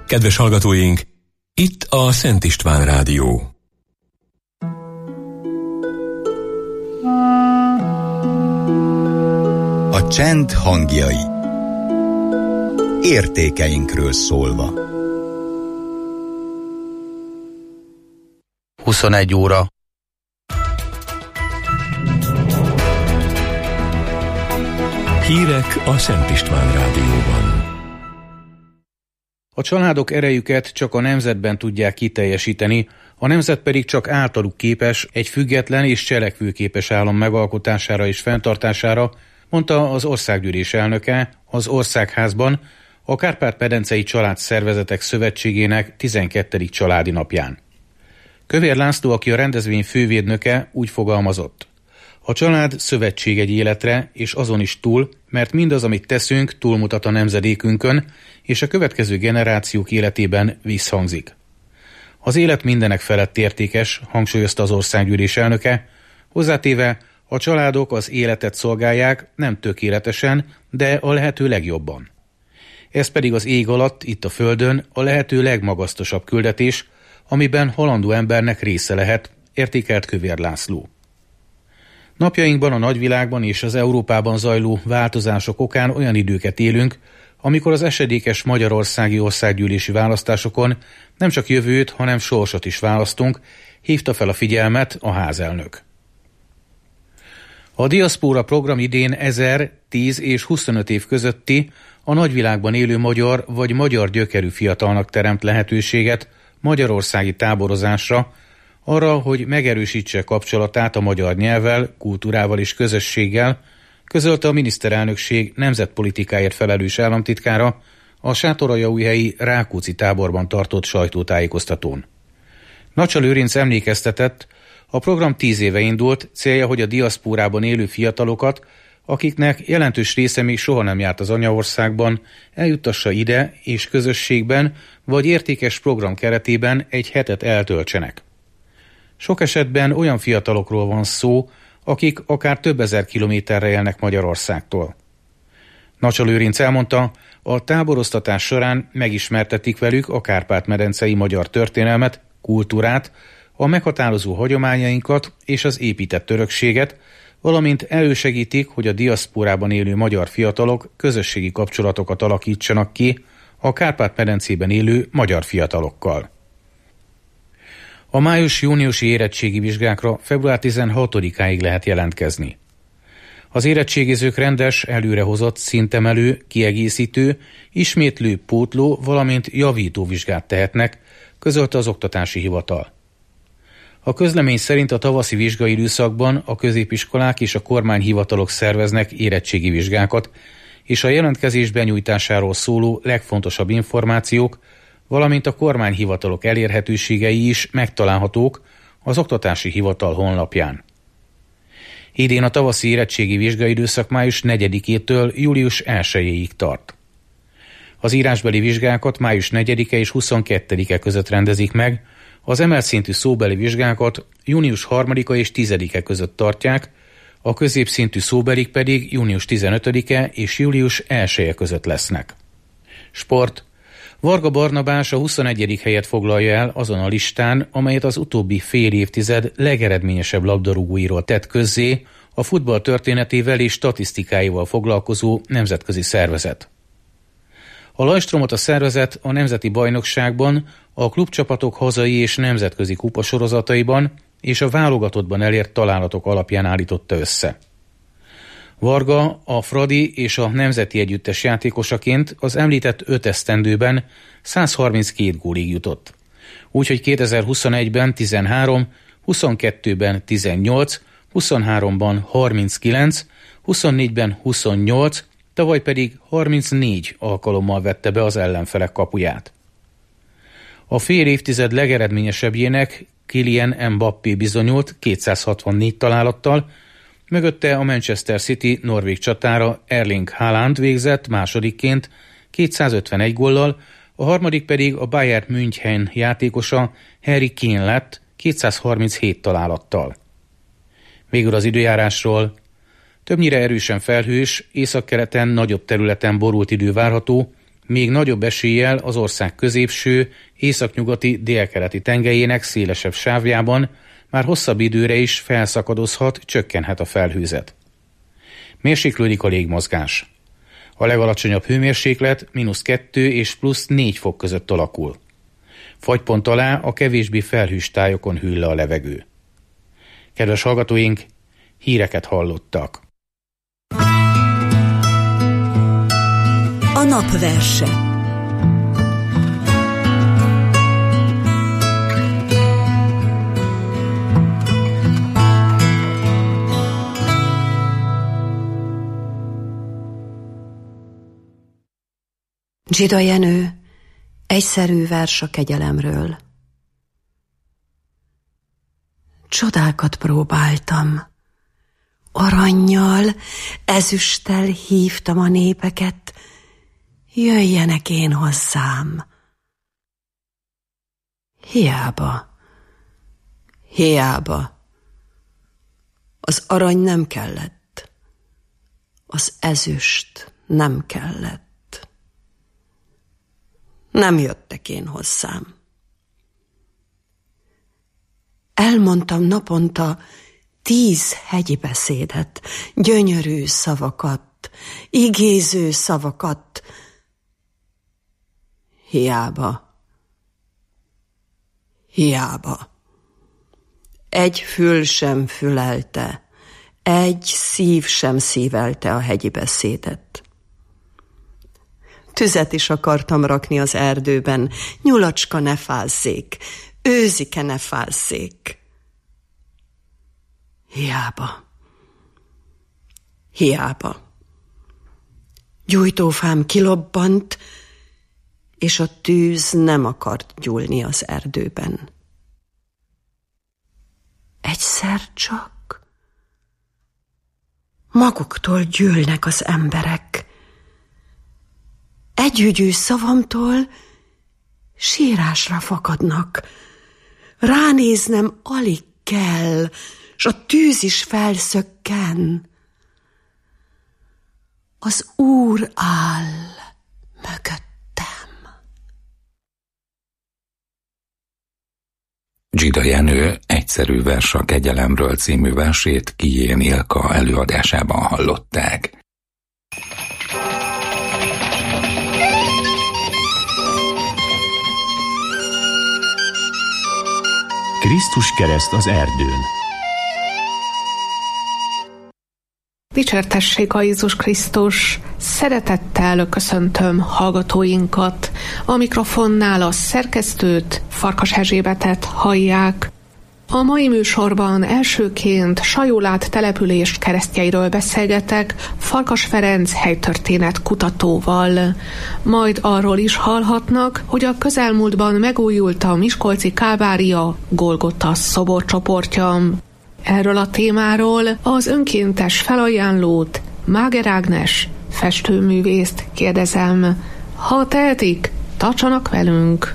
Kedves hallgatóink, itt a Szent István Rádió. A csend hangjai. Értékeinkről szólva. 21 óra. Hírek a Szent István Rádióban. A családok erejüket csak a nemzetben tudják kiteljesíteni, a nemzet pedig csak általuk képes egy független és cselekvőképes állam megalkotására és fenntartására, mondta az Országgyűlés elnöke az Országházban a Kárpát-medencei Családszervezetek Szövetségének 12. családi napján. Kövér László, aki a rendezvény fővédnöke, úgy fogalmazott: a család szövetség egy életre, és azon is túl, mert mindaz, amit teszünk, túlmutat a nemzedékünkön, és a következő generációk életében visszhangzik. Az élet mindenek felett értékes, hangsúlyozta az Országgyűlés elnöke, hozzátéve, a családok az életet szolgálják, nem tökéletesen, de a lehető legjobban. Ez pedig az ég alatt, itt a földön, a lehető legmagasztosabb küldetés, amiben halandó embernek része lehet, értékelt Kövér László. Napjainkban a nagyvilágban és az Európában zajló változások okán olyan időket élünk, amikor az esedékes magyarországi országgyűlési választásokon nem csak jövőt, hanem sorsot is választunk, hívta fel a figyelmet a házelnök. A Diaszpóra program idén 1000, 10 és 25 év közötti, a nagyvilágban élő magyar vagy magyar gyökerű fiatalnak teremt lehetőséget magyarországi táborozásra, arra, hogy megerősítse kapcsolatát a magyar nyelvvel, kultúrával és közösséggel, közölte a miniszterelnökség nemzetpolitikáért felelős államtitkára a sátoraljaújhelyi Rákóczi táborban tartott sajtótájékoztatón. Nacsa Lőrinc emlékeztetett, a program 10 éve indult, célja, hogy a diaszpórában élő fiatalokat, akiknek jelentős része még soha nem járt az anyaországban, eljuttassa ide és közösségben vagy értékes program keretében egy hetet eltöltsenek. Sok esetben olyan fiatalokról van szó, akik akár több ezer kilométerre élnek Magyarországtól. Nacsa Lőrinc elmondta, a táboroztatás során megismertetik velük a Kárpát-medencei magyar történelmet, kultúrát, a meghatározó hagyományainkat és az épített örökséget, valamint elősegítik, hogy a diaszpórában élő magyar fiatalok közösségi kapcsolatokat alakítsanak ki a Kárpát-medencében élő magyar fiatalokkal. A május-júniusi érettségi vizsgákra február 16-áig lehet jelentkezni. Az érettségizők rendes, előrehozott, szintemelő, kiegészítő, ismétlő, pótló, valamint javító vizsgát tehetnek, közölte az Oktatási Hivatal. A közlemény szerint a tavaszi vizsgai időszakban a középiskolák és a kormányhivatalok szerveznek érettségi vizsgákat, és a jelentkezés benyújtásáról szóló legfontosabb információk, valamint a kormányhivatalok elérhetőségei is megtalálhatók az Oktatási Hivatal honlapján. Idén a tavaszi érettségi vizsgai időszak május 4-től július 1-ig tart. Az írásbeli vizsgákat május 4-e és 22-e között rendezik meg, az emelt szintű szóbeli vizsgákat június 3-a és 10-e között tartják, a középszintű szóbelik pedig június 15-e és július 1-e között lesznek. Sport. Varga Barnabás a 21. helyet foglalja el azon a listán, amelyet az utóbbi fél évtized legeredményesebb labdarúgóiról tett közzé a futball történetével és statisztikáival foglalkozó nemzetközi szervezet. A lajstromot a szervezet a nemzeti bajnokságban, a klubcsapatok hazai és nemzetközi kupasorozataiban és a válogatottban elért találatok alapján állította össze. Varga a Fradi és a nemzeti együttes játékosaként az említett 5 esztendőben 132 gólig jutott. Úgyhogy 2021-ben 13, 22-ben 18, 23-ban 39, 24-ben 28, tavaly pedig 34 alkalommal vette be az ellenfelek kapuját. A fél évtized legeredményesebbjének Kylian Mbappé bizonyult 264 találattal, mögötte a Manchester City norvég csatára Erling Haaland végzett másodikként 251 góllal, a harmadik pedig a Bayern München játékosa Harry Kane lett 237 találattal. Végül az időjárásról. Többnyire erősen felhős, északkeleten nagyobb területen borult idő várható, még nagyobb eséllyel az ország középső, északnyugati, délkeleti tengelyének szélesebb sávjában már hosszabb időre is felszakadozhat, csökkenhet a felhőzet. Mérséklődik a légmozgás. A legalacsonyabb hőmérséklet -2 és +4 fok között alakul. Fagypont alá a kevésbé felhős tájokon hűl le a levegő. Kedves hallgatóink, híreket hallottak. A napverse. Zsida Jenő, egyszerű vers a kegyelemről. Csodákat próbáltam. Arannyal, ezüsttel hívtam a népeket, jöjjenek én hozzám. Hiába. Az arany nem kellett, az ezüst nem kellett. Nem jöttek én hozzám. Elmondtam naponta 10 hegyi beszédet, gyönyörű szavakat, igéző szavakat. Hiába. Egy fül sem fülelte, egy szív sem szívelte a hegyi beszédet. Tüzet is akartam rakni az erdőben, nyulacska ne fázzék, őzike ne fázzék. Hiába. Gyújtófám kilobbant, és a tűz nem akart gyúlni az erdőben. Egyszer csak maguktól gyűlnek az emberek. Együgyű szavamtól sírásra fakadnak. Ránéznem alig kell, s a tűz is felszökken. Az Úr áll mögöttem. Zsida Jenő egyszerű vers a kegyelemről című versét Kijén Ilka előadásában hallották. Krisztus kereszt az erdőn. Dicsértessék a Jézus Krisztus! Szeretettel köszöntöm hallgatóinkat. A mikrofonnál a szerkesztőt, Farkas Erzsébetet hallják. A mai műsorban elsőként Sajólát település keresztjeiről beszélgetek Farkas Ferenc helytörténet kutatóval. Majd arról is hallhatnak, hogy a közelmúltban megújult a Miskolci Kálvária Golgota szoborcsoportja. Erről a témáról az önkéntes felajánlót, Máger Ágnes festőművészt kérdezem. Ha tehetik, tartsanak velünk!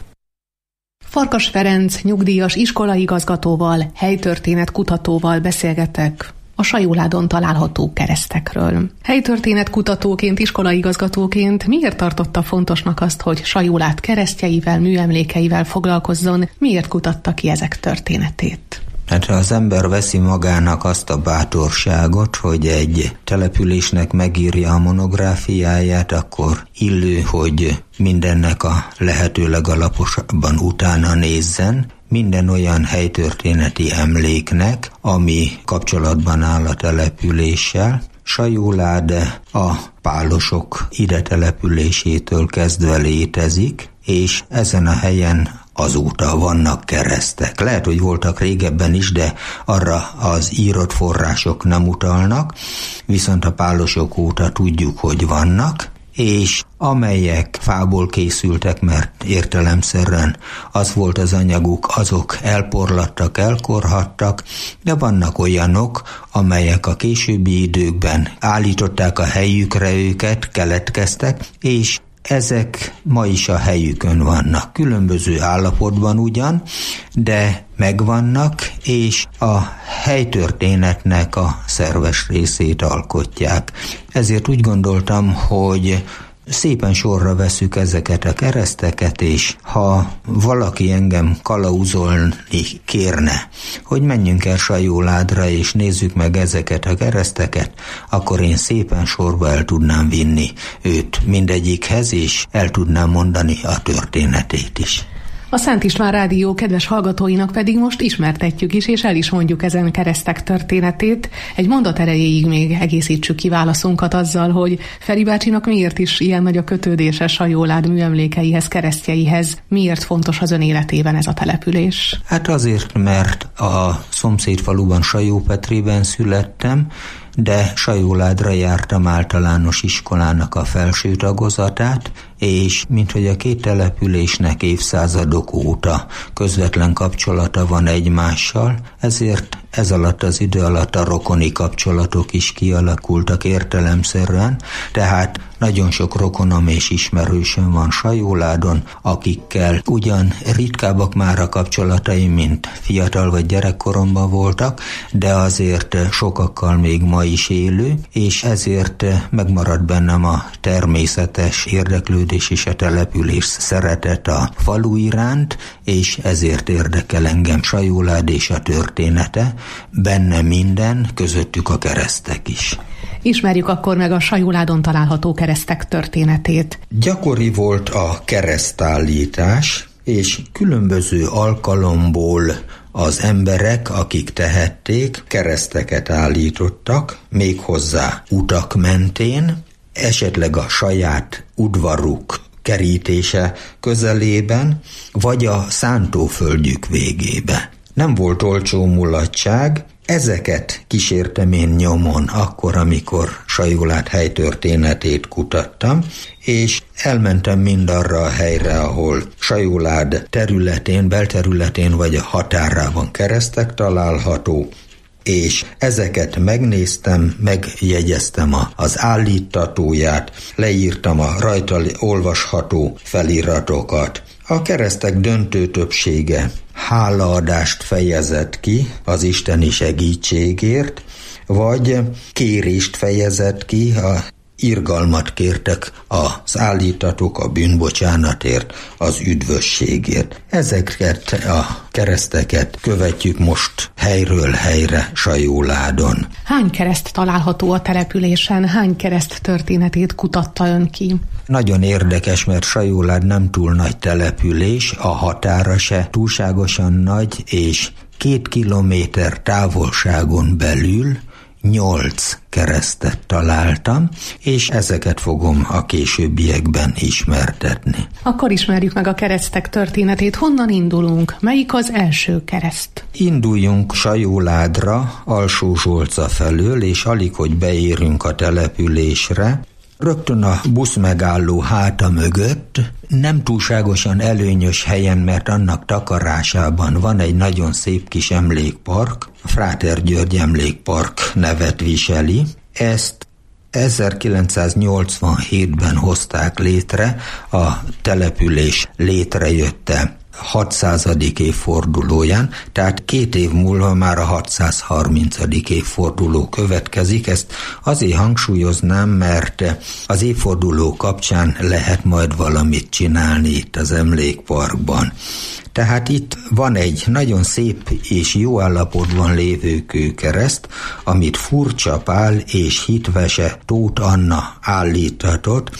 Farkas Ferenc nyugdíjas iskolaigazgatóval, helytörténet kutatóval beszélgetek a Sajóládon található keresztekről. Helytörténet kutatóként, iskolaigazgatóként miért tartotta fontosnak azt, hogy Sajólád keresztjeivel, műemlékeivel foglalkozzon? Miért kutatta ki ezek történetét? Hát ha az ember veszi magának azt a bátorságot, hogy egy településnek megírja a monográfiáját, akkor illő, hogy mindennek a lehető legalaposabban utána nézzen, minden olyan helytörténeti emléknek, ami kapcsolatban áll a településsel. Sajólád a pálosok ide településétől kezdve létezik, és ezen a helyen azóta vannak keresztek. Lehet, hogy voltak régebben is, de arra az írott források nem utalnak, viszont a pálosok óta tudjuk, hogy vannak, és amelyek fából készültek, mert értelemszerűen az volt az anyaguk, azok elporlattak, elkorhattak, de vannak olyanok, amelyek a későbbi időkben állították a helyükre őket, keletkeztek, és ezek ma is a helyükön vannak, különböző állapotban ugyan, de megvannak, és a helytörténetnek a szerves részét alkotják. Ezért úgy gondoltam, hogy szépen sorra veszük ezeket a kereszteket, és ha valaki engem kalauzolni kérne, hogy menjünk el Sajóládra és nézzük meg ezeket a kereszteket, akkor én szépen sorba el tudnám vinni őt mindegyikhez, és el tudnám mondani a történetét is. A Szent István Rádió kedves hallgatóinak pedig most ismertetjük is, és el is mondjuk ezen keresztek történetét. Egy mondat erejéig még egészítsük ki válaszunkat azzal, hogy Feri bácsinak miért is ilyen nagy a kötődése Sajólád műemlékeihez, keresztjeihez. Miért fontos az ön életében ez a település? Hát azért, mert a szomszédfaluban, Sajópetrében születtem, de Sajóládra jártam általános iskolának a felső tagozatát, és minthogy a két településnek évszázadok óta közvetlen kapcsolata van egymással, ezért ez alatt az idő alatt a rokoni kapcsolatok is kialakultak értelemszerűen, tehát nagyon sok rokonom és ismerősöm van Sajóládon, akikkel ugyan ritkábbak már a kapcsolataim, mint fiatal vagy gyerekkoromban voltak, de azért sokakkal még ma is élő, és ezért megmaradt bennem a természetes érdeklődés és a település szeretet a falu iránt, és ezért érdekel engem Sajólád és a története, benne minden, közöttük a keresztek is. Ismerjük akkor meg a Sajóládon található keresztek történetét. Gyakori volt a keresztállítás, és különböző alkalomból az emberek, akik tehették, kereszteket állítottak, méghozzá utak mentén, esetleg a saját udvaruk kerítése közelében, vagy a szántóföldjük végébe. Nem volt olcsó mulatság, ezeket kísértem én nyomon akkor, amikor Sajólád helytörténetét kutattam, és elmentem mindarra a helyre, ahol Sajólád területén, belterületén vagy a határában keresztek található, és ezeket megnéztem, megjegyeztem az állítatóját, leírtam a rajta olvasható feliratokat. A keresztek döntő többsége hálaadást fejezett ki az isteni segítségért, vagy kérést fejezett ki, irgalmat kértek az állítatók a bűnbocsánatért, az üdvösségért. Ezeket a kereszteket követjük most helyről helyre Sajóládon. Hány kereszt található a településen? Hány kereszt történetét kutatta ön ki? Nagyon érdekes, mert Sajólád nem túl nagy település, a határa se túlságosan nagy, és 2 kilométer távolságon belül 8 keresztet találtam, és ezeket fogom a későbbiekben ismertetni. Akkor ismerjük meg a keresztek történetét. Honnan indulunk? Melyik az első kereszt? Induljunk Sajóládra, Alsó-Zsolca felől, és alig, hogy beérünk a településre, rögtön a buszmegálló háta mögött, nem túlságosan előnyös helyen, mert annak takarásában van egy nagyon szép kis emlékpark, a Fráter György emlékpark nevet viseli. Ezt 1987-ben hozták létre, a település létrejötte 600. évfordulóján, tehát 2 év múlva már a 630. évforduló következik. Ezt azért hangsúlyoznám, mert az évforduló kapcsán lehet majd valamit csinálni itt az emlékparkban. Tehát itt van egy nagyon szép és jó állapotban lévő kőkereszt, amit Furcsa Pál és hitvese Tóth Anna állítatott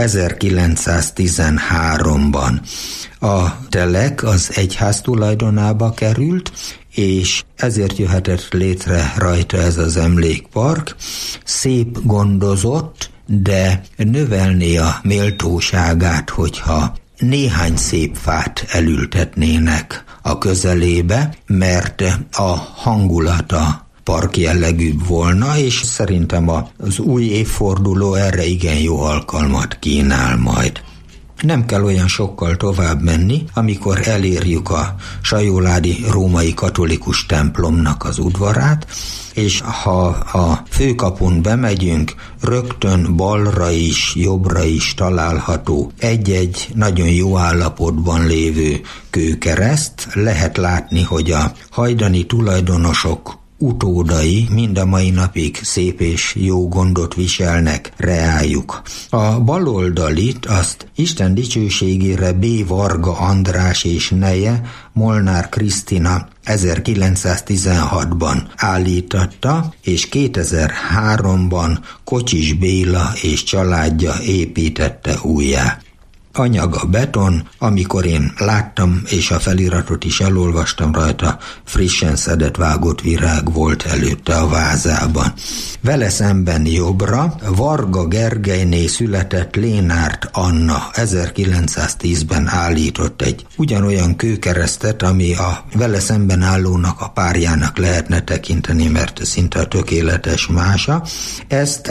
1913-ban. A telek az egyház tulajdonába került, és ezért jöhetett létre rajta ez az emlékpark. Szép, gondozott, de növelné a méltóságát, hogyha néhány szép fát elültetnének a közelébe, mert a hangulata park jellegűbb volna, és szerintem az új évforduló erre igen jó alkalmat kínál majd. Nem kell olyan sokkal tovább menni, amikor elérjük a sajóládi római katolikus templomnak az udvarát, és ha a főkapun bemegyünk, rögtön balra is, jobbra is található egy-egy nagyon jó állapotban lévő kőkereszt. Lehet látni, hogy a hajdani tulajdonosok utódai mind a mai napig szép és jó gondot viselnek reájuk. A baloldalit azt Isten dicsőségére B. Varga András és neje, Molnár Krisztina 1916-ban állította, és 2003-ban Kocsis Béla és családja építette újjá. Anyaga beton, amikor én láttam, és a feliratot is elolvastam rajta, frissen szedett vágott virág volt előtte a vázában. Vele szemben jobbra Varga Gergelyné született Lénárt Anna 1910-ben állított egy ugyanolyan kőkeresztet, ami a vele szemben állónak a párjának lehetne tekinteni, mert szinte a tökéletes mása. Ezt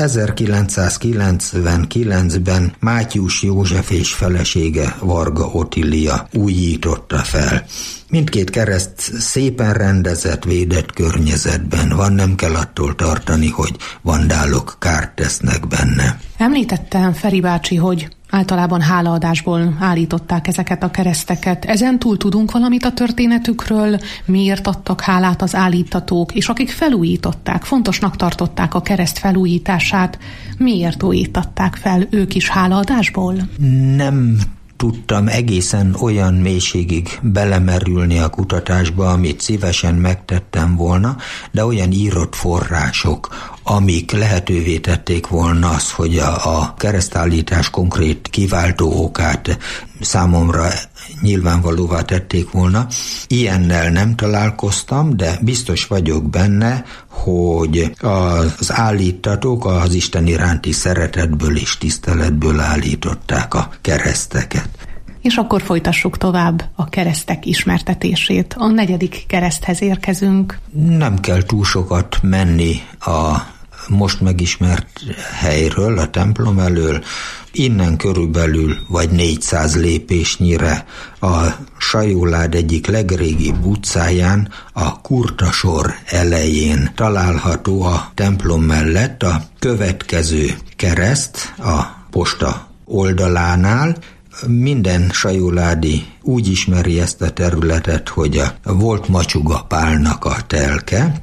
1999-ben Mátyus József és felesége Varga Otília újította fel. Mindkét kereszt szépen rendezett, védett környezetben van, nem kell attól tartani, hogy vandálok kárt tesznek benne. Említettem, Feri bácsi, hogy általában hálaadásból állították ezeket a kereszteket. Ezen túl tudunk valamit a történetükről? Miért adtak hálát az állítatók, és akik felújították, fontosnak tartották a kereszt felújítását, miért újították fel ők is hálaadásból? Nem tudtam egészen olyan mélységig belemerülni a kutatásba, amit szívesen megtettem volna, de olyan írott források, amik lehetővé tették volna azt, hogy a keresztállítás konkrét kiváltó okát számomra nyilvánvalóvá tették volna. Ilyennel nem találkoztam, de biztos vagyok benne, hogy az állítatók az Isten iránti szeretetből és tiszteletből állították a kereszteket. És akkor folytassuk tovább a keresztek ismertetését. A 4. kereszthez érkezünk. Nem kell túl sokat menni a most megismert helyről, a templom elől, innen körülbelül vagy 400 lépésnyire a Sajólád egyik legrégibb utcáján, a Kurtasor elején található a templom mellett a következő kereszt a posta oldalánál. Minden sajóládi úgy ismeri ezt a területet, hogy a volt Macsuga Pálnak a telke.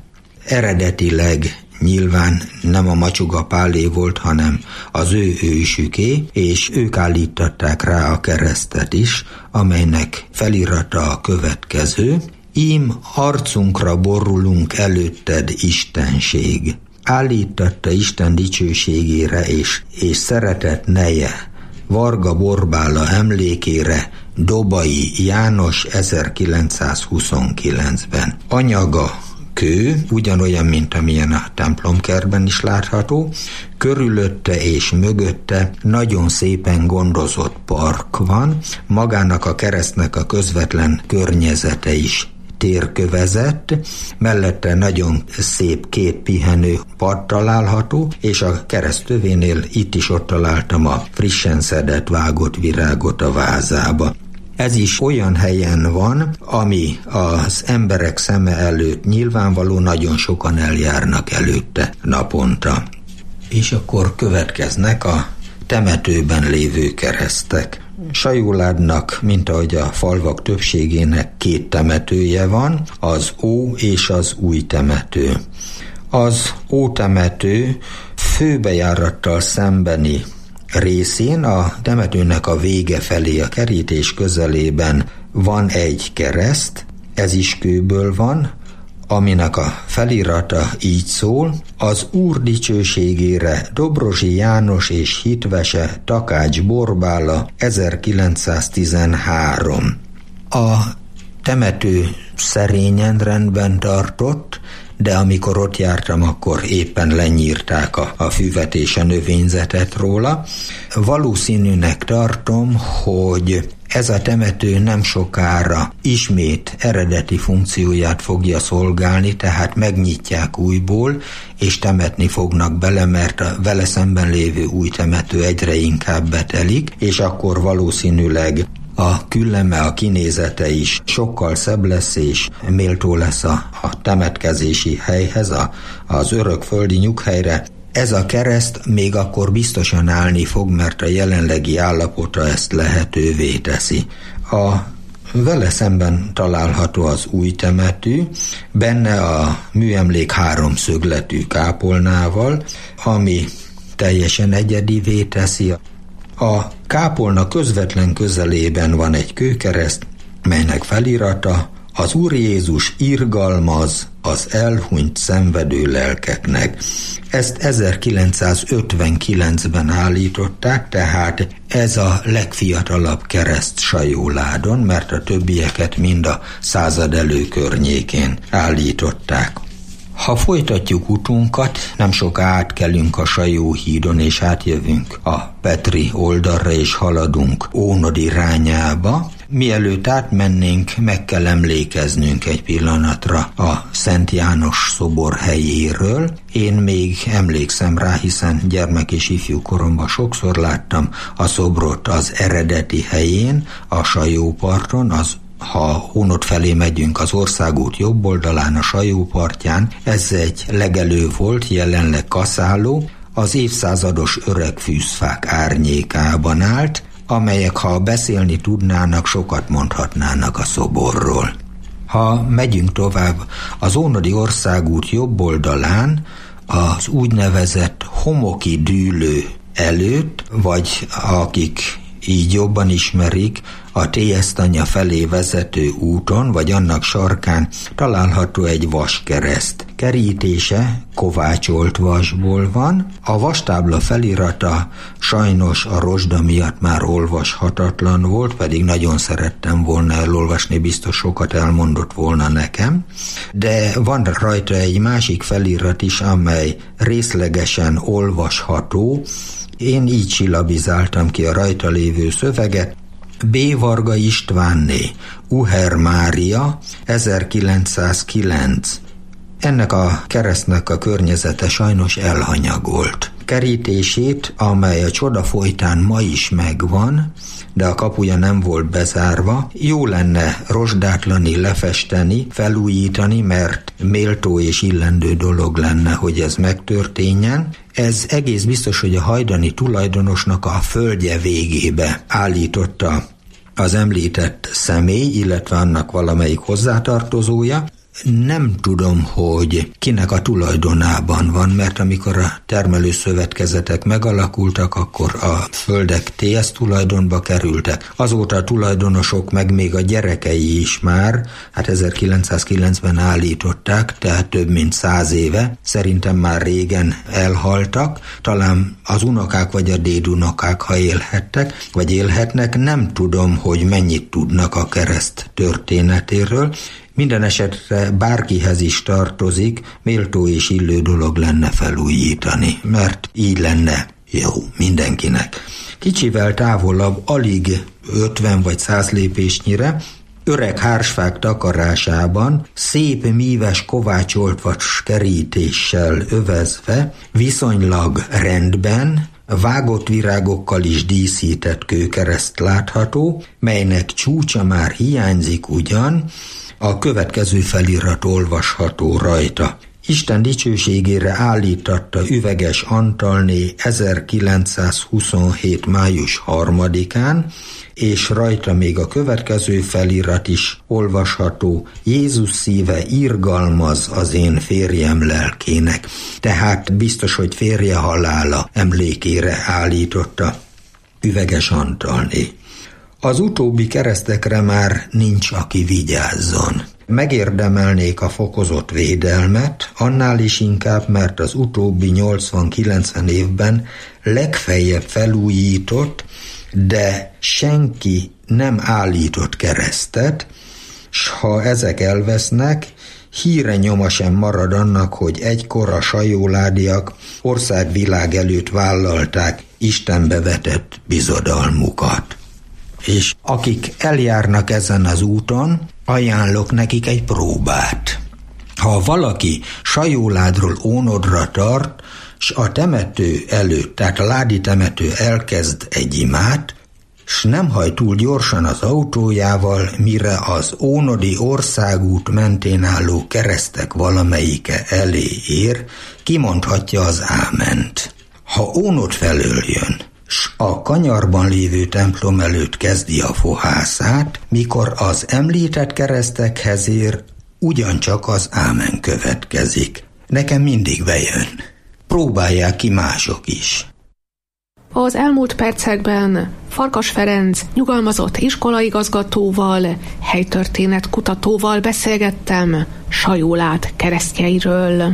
Eredetileg nyilván nem a Macsuga Pálé volt, hanem az ő ősüké, és ők állították rá a keresztet is, amelynek felirata a következő: Ím arcunkra borulunk előtted, Istenség. Állította Isten dicsőségére és szeretett neje Varga Borbála emlékére Dobai János 1929-ben. Anyaga kő, ugyanolyan, mint amilyen a templomkertben is látható, körülötte és mögötte nagyon szépen gondozott park van, magának a keresztnek a közvetlen környezete is térkövezett, mellette nagyon szép 2 pihenő pad található, és a kereszt tövénél itt is ott találtam a frissen szedett vágott virágot a vázába. Ez is olyan helyen van, ami az emberek szeme előtt nyilvánvaló, nagyon sokan eljárnak előtte naponta. És akkor következnek a temetőben lévő keresztek. Sajóládnak, mint ahogy a falvak többségének 2 temetője van, az Ó és az Új temető. Az Ó temető főbejárattal szembeni részén, a temetőnek a vége felé, a kerítés közelében van egy kereszt, ez is kőből van, aminek a felirata így szól: az Úr dicsőségére Dobrosi János és hitvese Takács Borbála 1913. A temető szerényen rendben tartott, de amikor ott jártam, akkor éppen lenyírták a füvet és a növényzetet róla. Valószínűnek tartom, hogy ez a temető nem sokára ismét eredeti funkcióját fogja szolgálni, tehát megnyitják újból, és temetni fognak bele, mert a vele szemben lévő új temető egyre inkább betelik, és akkor valószínűleg a külleme, a kinézete is sokkal szebb lesz, és méltó lesz a temetkezési helyhez, az örökföldi nyughelyre. Ez a kereszt még akkor biztosan állni fog, mert a jelenlegi állapota ezt lehetővé teszi. A Vele szemben található az új temető, benne a műemlék háromszögletű kápolnával, ami teljesen egyedivé teszi. A kápolna közvetlen közelében van egy kőkereszt, melynek felirata: az Úr Jézus irgalmaz az elhunyt szenvedő lelkeknek. Ezt 1959-ben állították, tehát ez a legfiatalabb kereszt Sajóládon, mert a többieket mind a század környékén állították. Ha folytatjuk utunkat, nem soká átkelünk a Sajóhídon, és átjövünk a Petri oldalra, és haladunk Ónod irányába. Mielőtt átmennénk, meg kell emlékeznünk egy pillanatra a Szent János szobor helyéről. Én még emlékszem rá, hiszen gyermek és ifjú koromban sokszor láttam a szobrot az eredeti helyén, a Sajóparton, ha Ónod felé megyünk, az országút jobb oldalán, a Sajópartján. Ez egy legelő volt, jelenleg kaszáló, az évszázados öreg fűzfák árnyékában állt, amelyek, ha beszélni tudnának, sokat mondhatnának a szoborról. Ha megyünk tovább, az ónodi országút jobb oldalán, az úgynevezett Homoki dűlő előtt, vagy akik így jobban ismerik, a Téjesztanya felé vezető úton, vagy annak sarkán található egy vaskereszt. Kerítése kovácsolt vasból van, a vastábla felirata sajnos a rozsda miatt már olvashatatlan volt, pedig nagyon szerettem volna elolvasni, biztos sokat elmondott volna nekem, de van rajta egy másik felirat is, amely részlegesen olvasható. Én így silabizáltam ki a rajta lévő szöveget: B. Varga Istvánné, Uher Mária, 1909. Ennek a keresztnek a környezete sajnos elhanyagolt. Kerítését, amely a csoda folytán ma is megvan, de a kapuja nem volt bezárva, jó lenne rozsdátlani, lefesteni, felújítani, mert méltó és illendő dolog lenne, hogy ez megtörténjen. Ez egész biztos, hogy a hajdani tulajdonosnak a földje végébe állította az említett személy, illetve annak valamelyik hozzátartozója. Nem tudom, hogy kinek a tulajdonában van, mert amikor a termelőszövetkezetek megalakultak, akkor a földek TS tulajdonba kerültek. Azóta a tulajdonosok, meg még a gyerekei is már, 1909-ben állították, tehát több mint 100 éve, szerintem már régen elhaltak, talán az unokák vagy a dédunokák, ha élhettek, vagy élhetnek, nem tudom, hogy mennyit tudnak a kereszt történetéről. Minden esetre bárkihez is tartozik, méltó és illő dolog lenne felújítani, mert így lenne jó mindenkinek. Kicsivel távolabb, alig 50 vagy 100 lépésnyire, öreg hársfák takarásában, szép míves kovácsolt vas kerítéssel övezve, viszonylag rendben, vágott virágokkal is díszített kőkereszt látható, melynek csúcsa már hiányzik ugyan, a következő felirat olvasható rajta. Isten dicsőségére állítatta Üveges Antalné 1927. május 3-án, és rajta még a következő felirat is olvasható: Jézus szíve irgalmaz az én férjem lelkének. Tehát biztos, hogy férje halála emlékére állította Üveges Antalné. Az utóbbi keresztekre már nincs, aki vigyázzon. Megérdemelnék a fokozott védelmet, annál is inkább, mert az utóbbi 80-90 évben legfeljebb felújított, de senki nem állított keresztet, s ha ezek elvesznek, híre nyoma sem marad annak, hogy egykor a sajóládiak országvilág előtt vállalták Istenbe vetett bizodalmukat. És akik eljárnak ezen az úton, ajánlok nekik egy próbát. Ha valaki Sajóládról Ónodra tart, s a temető előtt, tehát a ládi temető elkezd egy imát, s nem hajt túl gyorsan az autójával, mire az ónodi országút mentén álló keresztek valamelyike elé ér, kimondhatja az áment. Ha Ónod felől jön, s a kanyarban lévő templom előtt kezdi a fohászát, mikor az említett keresztekhez ér, ugyancsak az ámen következik. Nekem mindig bejön. Próbálják ki mások is. Az elmúlt percekben Farkas Ferenc nyugalmazott iskolaigazgatóval, helytörténet kutatóval beszélgettem Sajólát keresztjeiről.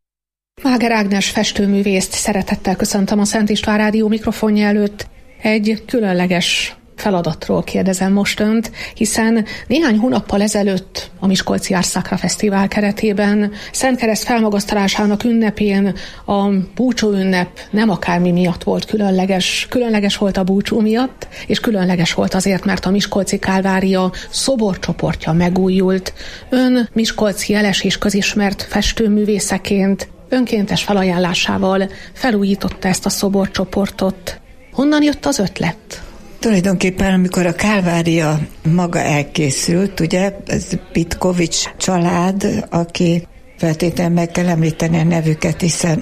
Máger Ágnes festőművészt szeretettel köszöntöm a Szent István Rádió mikrofonja előtt. Egy különleges feladatról kérdezem most önt, hiszen néhány hónappal ezelőtt a Miskolci Ars Sacra Fesztivál keretében Szent Kereszt felmagasztalásának ünnepén a búcsú ünnep nem akármi miatt volt különleges. Különleges volt a búcsú miatt, és különleges volt azért, mert a Miskolci Kálvária szoborcsoportja megújult. Ön miskolci jeles és közismert festőművészeként önkéntes felajánlásával felújította ezt a szoborcsoportot. Honnan jött az ötlet? Tulajdonképpen, amikor a Kálvária maga elkészült, ugye, ez Pitkovics család, aki feltétlenül meg kell említeni a nevüket, hiszen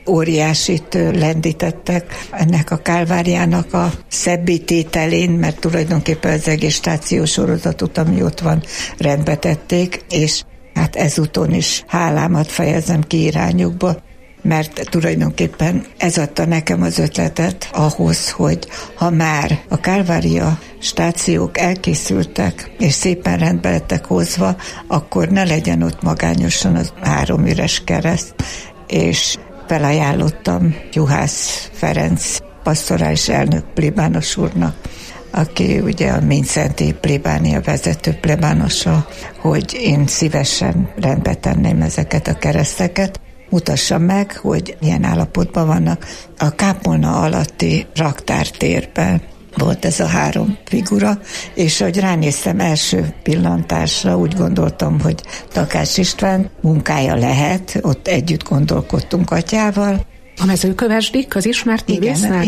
óriásit lendítettek ennek a Kálváriának a szebbítételén, mert tulajdonképpen az egész stációs sorozatot, ami ott van, rendbe tették, és hát ezúton is hálámat fejezem ki irányukba, mert tulajdonképpen ez adta nekem az ötletet ahhoz, hogy ha már a Kálvária stációk elkészültek, és szépen rendbe lettek hozva, akkor ne legyen ott magányosan az 3 üres kereszt, és felajánlottam Juhász Ferenc pastorális elnök plébános úrnak, aki ugye a Mindszenty plébánia vezető plébánosa, hogy én szívesen rendbe tenném ezeket a kereszteket, mutassa meg, hogy milyen állapotban vannak. A kápolna alatti raktártérben volt ez a 3 figura, és ahogy ránéztem első pillantásra, úgy gondoltam, hogy Takács István munkája lehet, ott együtt gondolkodtunk atyával. A Mezőkövesdi közismert művésznek?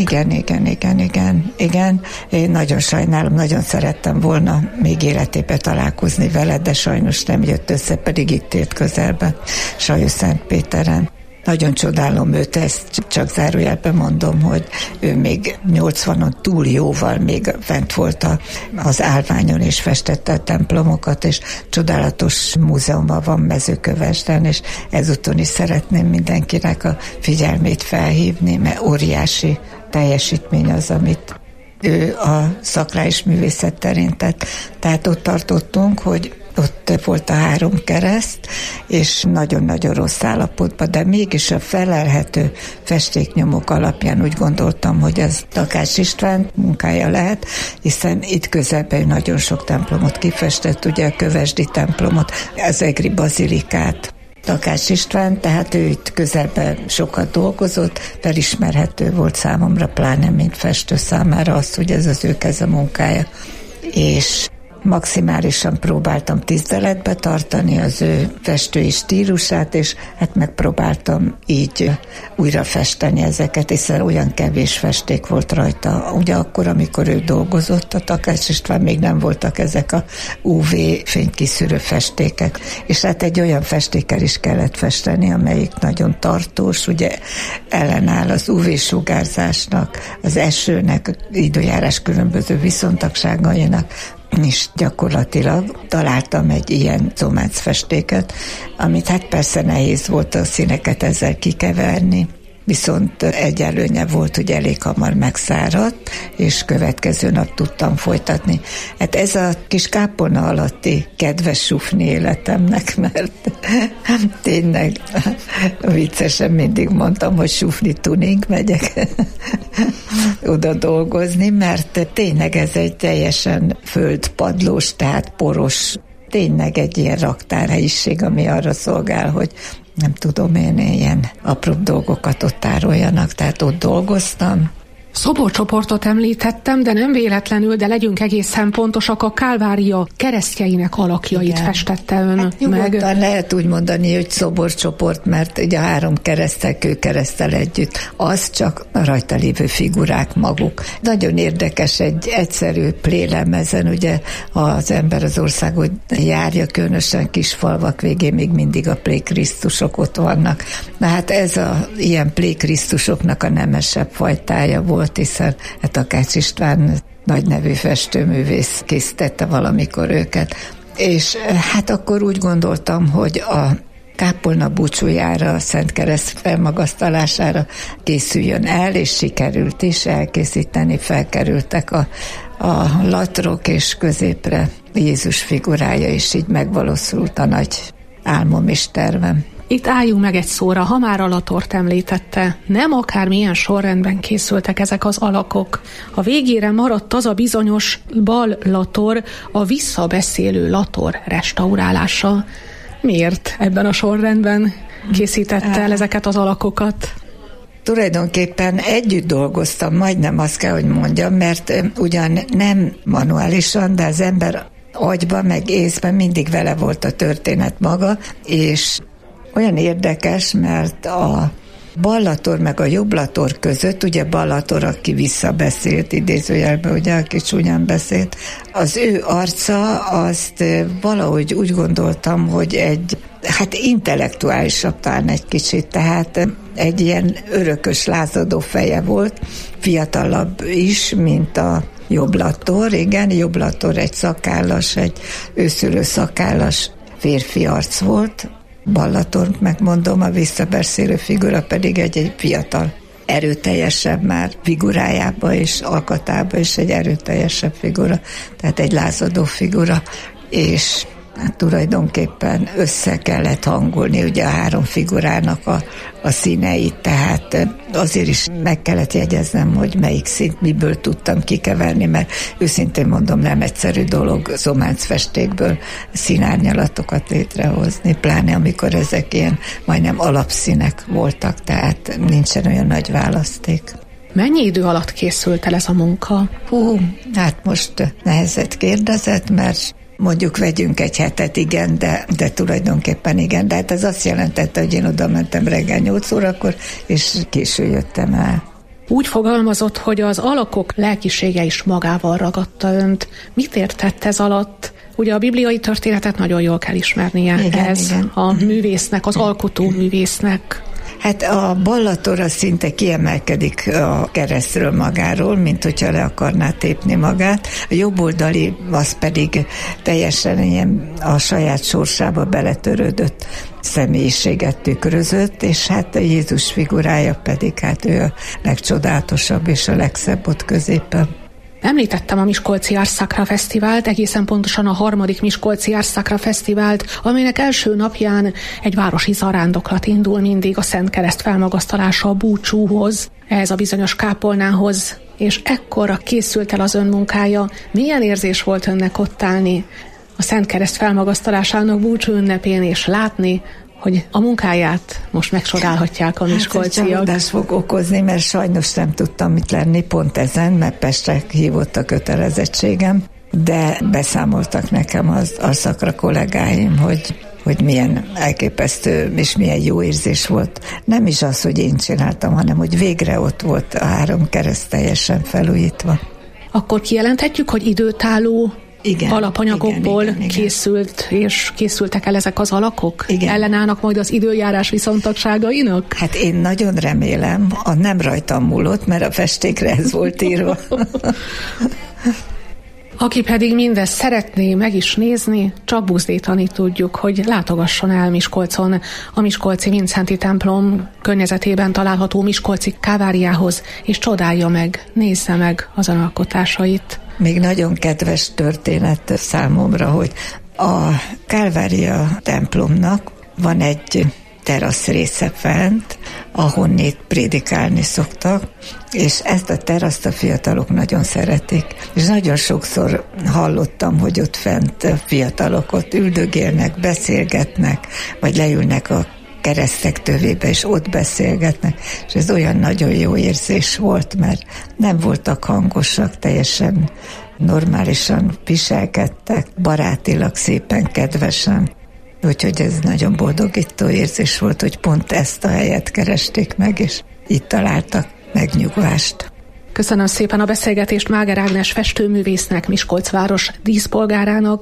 Igen. Én nagyon sajnálom, nagyon szerettem volna még életében találkozni veled, de sajnos nem jött össze, pedig itt ért közelben, Sajó-Szentpéteren. Nagyon csodálom őt, ezt csak zárójelben mondom, hogy ő még 80-on túl jóval még fent volt az állványon, és festette a templomokat, és csodálatos múzeuma van Mezőkövesden, és ezúton is szeretném mindenkinek a figyelmét felhívni, mert óriási teljesítmény az, amit ő a szakrális művészet terén tett. Tehát ott tartottunk, hogy ott volt a 3 kereszt, és nagyon-nagyon rossz állapotban, de mégis a felelhető festéknyomok alapján úgy gondoltam, hogy ez Takács István munkája lehet, hiszen itt közelben nagyon sok templomot kifestett, ugye a kövesdi templomot, az egri bazilikát, Takács István, tehát ő itt közelben sokat dolgozott, felismerhető volt számomra, pláne mint festő számára az, hogy ez az ő keze munkája, és maximálisan próbáltam tiszteletbe tartani az ő festői stílusát, és hát megpróbáltam így újra festeni ezeket, hiszen olyan kevés festék volt rajta. Ugye akkor, amikor ő dolgozott, a Takács István, még nem voltak ezek a UV fénykiszűrő festékek, és hát egy olyan festékkel is kellett festeni, amelyik nagyon tartós, ugye ellenáll az UV-sugárzásnak, az esőnek, időjárás különböző viszontagságainak, és gyakorlatilag találtam egy ilyen zománc festéket, amit hát persze nehéz volt a színeket ezzel kikeverni, viszont egy előnye volt, hogy elég hamar megszáradt, és következő nap tudtam folytatni. Hát ez a kis kápolna alatti kedves sufni életemnek, mert tényleg viccesen mindig mondtam, hogy sufni tuning megyek oda dolgozni, mert tényleg ez egy teljesen földpadlós, tehát poros, tényleg egy ilyen raktárhelyiség, ami arra szolgál, hogy nem tudom én, ilyen apróbb dolgokat ott tároljanak, tehát ott dolgoztam. Szoborcsoportot említettem, de nem véletlenül, de legyünk egészen pontosak, a Kálvária keresztjeinek alakjait festette ön hát nyugodtan lehet úgy mondani, hogy szoborcsoport, mert ugye a 3 kereszttel, kőkereszttel együtt, az csak rajta lévő figurák maguk. Nagyon érdekes, egy egyszerű plélemezen, ugye az ember az országot járja, különösen kis falvak végén még mindig a plékrisztusok ott vannak. Na hát ez a ilyen plékrisztusoknak a nemesebb fajtája volt, volt, hiszen Takács István nagy nevű festőművész készítette valamikor őket. És hát akkor úgy gondoltam, hogy a kápolna búcsújára, a Szent Kereszt felmagasztalására készüljön el, és sikerült is elkészíteni, felkerültek a latrok, és középre Jézus figurája, és így megvalósult a nagy álmom és tervem. Itt álljunk meg egy szóra, ha már a latort említette, nem akármilyen sorrendben készültek ezek az alakok. A végére maradt az a bizonyos bal lator, a visszabeszélő lator restaurálása. Miért ebben a sorrendben készítette el ezeket az alakokat? Tulajdonképpen együtt dolgoztam, majdnem azt kell, hogy mondjam, mert ugyan nem manuálisan, de az ember agyban, meg észben mindig vele volt a történet maga, és olyan érdekes, mert a ballator meg a jobblator között, ugye ballator, aki visszabeszélt, idézőjelben, ugye, aki csúnyán beszélt, az ő arca, azt valahogy úgy gondoltam, hogy hát intellektuálisabb talán egy kicsit, tehát egy ilyen örökös lázadó feje volt, fiatalabb is, mint a jobblator, igen, jobblator egy szakállas, egy őszülő szakállas férfi arc volt, ballator, megmondom, a visszabeszélő figura pedig egy fiatal, erőteljesebb már figurájába és alkatába is egy erőteljesebb figura, tehát egy lázadó figura, és hát tulajdonképpen össze kellett hangolni ugye a három figurának a színeit, tehát azért is meg kellett jegyeznem, hogy melyik színt miből tudtam kikeverni, mert őszintén mondom, nem egyszerű dolog zománcfestékből színárnyalatokat létrehozni, pláne amikor ezek ilyen majdnem alapszínek voltak, tehát nincsen olyan nagy választék. Mennyi idő alatt készült el ez a munka? Hát most nehezet kérdezett, mert mondjuk vegyünk egy hetet, igen, de tulajdonképpen igen. De hát ez azt jelentette, hogy én oda mentem reggel 8 órakor, és késő jöttem el. Úgy fogalmazott, hogy az alakok lelkisége is magával ragadta önt. Mit értett ez alatt? Ugye a bibliai történetet nagyon jól kell ismernie, igen. A művésznek, az alkotó művésznek. Hát a ballator az szinte kiemelkedik a keresztről magáról, mint hogyha le akarná tépni magát. A jobboldali az pedig teljesen ilyen a saját sorsába beletörődött személyiséget tükrözött, és hát a Jézus figurája pedig, hát ő a legcsodálatosabb és a legszebb ott középen. Említettem a Miskolci Ars Sacra Fesztivált, egészen pontosan a 3. Miskolci Ars Sacra Fesztivált, amelynek első napján egy városi zarándoklat indul mindig a Szent Kereszt felmagasztalása a búcsúhoz, ehhez a bizonyos kápolnához, és ekkorra készült el az ön munkája. Milyen érzés volt önnek ott állni a Szent Kereszt felmagasztalásának búcsú ünnepén, és látni, hogy a munkáját most megcsodálhatják a miskolciak. Hát csalódást fog okozni, mert sajnos nem tudtam mit lenni pont ezen, mert Pestre hívott a kötelezettségem, de beszámoltak nekem az Arszakra kollégáim, hogy milyen elképesztő és milyen jó érzés volt. Nem is az, hogy én csináltam, hanem hogy végre ott volt a 3 kereszt teljesen felújítva. Akkor kijelenthetjük, hogy időtálló alapanyagokból készült, és készültek el ezek az alakok? Igen. Ellenállnak majd az időjárás viszontagságainak? Hát én nagyon remélem, nem rajtam múlott, mert a festékre ez volt írva. Aki pedig mindezt szeretné meg is nézni, csak buzdítani tudjuk, hogy látogasson el Miskolcon a Miskolci Vincenti templom környezetében található Miskolci Káváriához, és csodálja meg, nézze meg az alkotásait. Még nagyon kedves történet számomra, hogy a Kávária templomnak van egy terasz része fent, ahonnét prédikálni szoktak, és ezt a teraszt a fiatalok nagyon szeretik. És nagyon sokszor hallottam, hogy ott fent fiatalok ott üldögélnek, beszélgetnek, vagy leülnek a keresztek tövébe, és ott beszélgetnek, és ez olyan nagyon jó érzés volt, mert nem voltak hangosak, teljesen normálisan viselkedtek, barátilag, szépen, kedvesen. Úgyhogy ez nagyon boldogító érzés volt, hogy pont ezt a helyet keresték meg, és itt találtak megnyugvást. Köszönöm szépen a beszélgetést Máger Ágnes festőművésznek, Miskolc város díszpolgárának,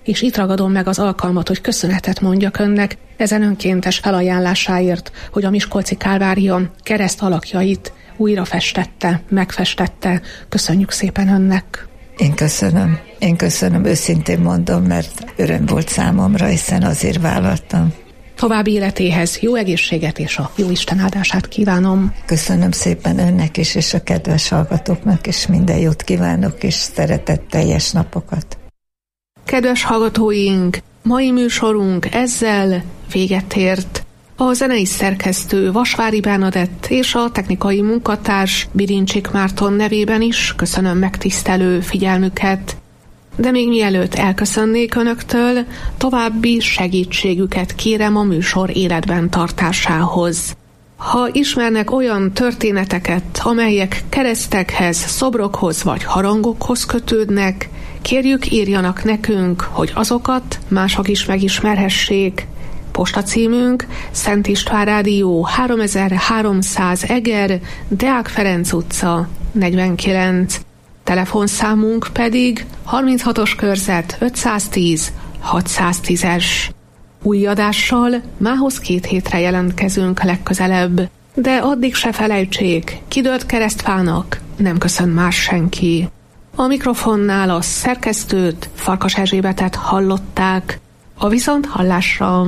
és itt ragadom meg az alkalmat, hogy köszönetet mondjak önnek ezen önkéntes felajánlásáért, hogy a Miskolci Kálvária kereszt alakjait újra festette, megfestette. Köszönjük szépen önnek! Én köszönöm, őszintén mondom, mert öröm volt számomra, hiszen azért vállaltam. További életéhez jó egészséget és a jó Isten áldását kívánom. Köszönöm szépen önnek is, és a kedves hallgatóknak is minden jót kívánok, és szeretetteljes napokat. Kedves hallgatóink, mai műsorunk ezzel véget ért. A zenei szerkesztő Vasvári Bernadett és a technikai munkatárs Birincsik Márton nevében is köszönöm megtisztelő figyelmüket. De még mielőtt elköszönnék önöktől, további segítségüket kérem a műsor életben tartásához. Ha ismernek olyan történeteket, amelyek keresztekhez, szobrokhoz vagy harangokhoz kötődnek, kérjük írjanak nekünk, hogy azokat mások is megismerhessék. Postacímünk Szent István Rádió 3300 Eger, Deák Ferenc utca 49. Telefonszámunk pedig 36-os körzet 510 610-es. Új adással mához 2 hétre jelentkezünk legközelebb, de addig se felejtsék, kidőlt keresztfának nem köszön más senki. A mikrofonnál a szerkesztőt, Farkas Erzsébetet hallották. A viszonthallásra!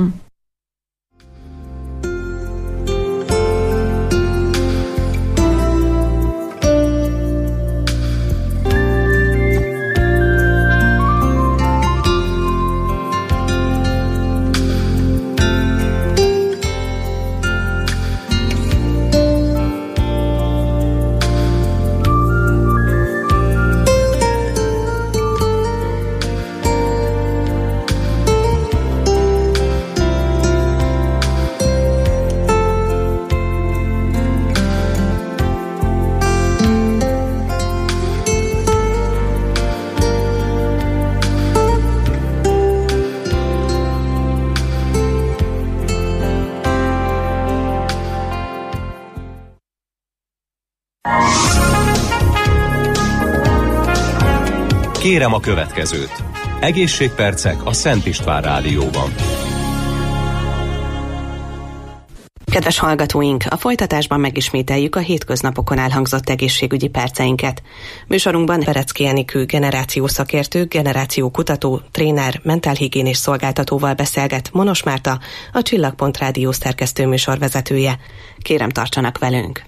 Kérem a következőt. Egészségpercek a Szent István Rádióban. Kedves hallgatóink, a folytatásban megismételjük a hétköznapokon elhangzott egészségügyi perceinket. Műsorunkban Perecki Enikő generációszakértő, generációkutató, tréner, mentálhigiénés szolgáltatóval beszélget Monos Márta, a Csillagpont Rádió szerkesztő műsorvezetője. Kérem, tartsanak velünk!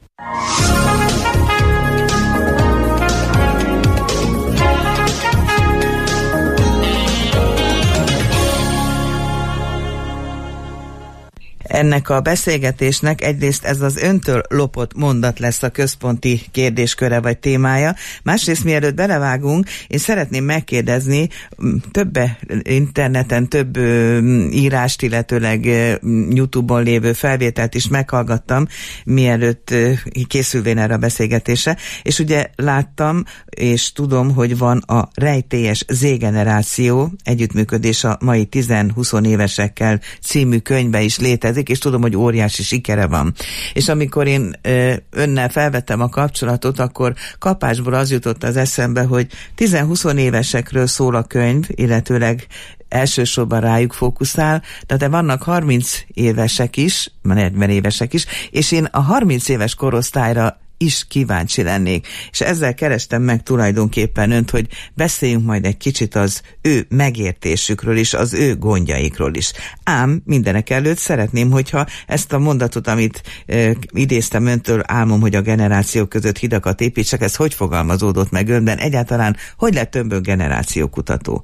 Ennek a beszélgetésnek egyrészt ez az öntől lopott mondat lesz a központi kérdésköre vagy témája. Másrészt mielőtt belevágunk, én szeretném megkérdezni, több interneten, több írást, illetőleg YouTube-on lévő felvételt is meghallgattam, mielőtt készülvén erre a beszélgetésre, és ugye láttam, és tudom, hogy van a Rejtélyes Z-generáció együttműködés a mai 10-20 évesekkel című könyvbe is létezik, és tudom, hogy óriási sikere van. És amikor én önnel felvettem a kapcsolatot, akkor kapásból az jutott az eszembe, hogy 10-20 évesekről szól a könyv, illetőleg elsősorban rájuk fókuszál, de vannak 30 évesek is, 40 évesek is, és én a 30 éves korosztályra is kíváncsi lennék. És ezzel kerestem meg tulajdonképpen önt, hogy beszéljünk majd egy kicsit az ő megértésükről is, az ő gondjaikról is. Ám mindenek előtt szeretném, hogyha ezt a mondatot, amit idéztem öntől, álmom, hogy a generációk között hidakat építsek, ez hogy fogalmazódott meg önben? Egyáltalán hogy lett önből generációkutató?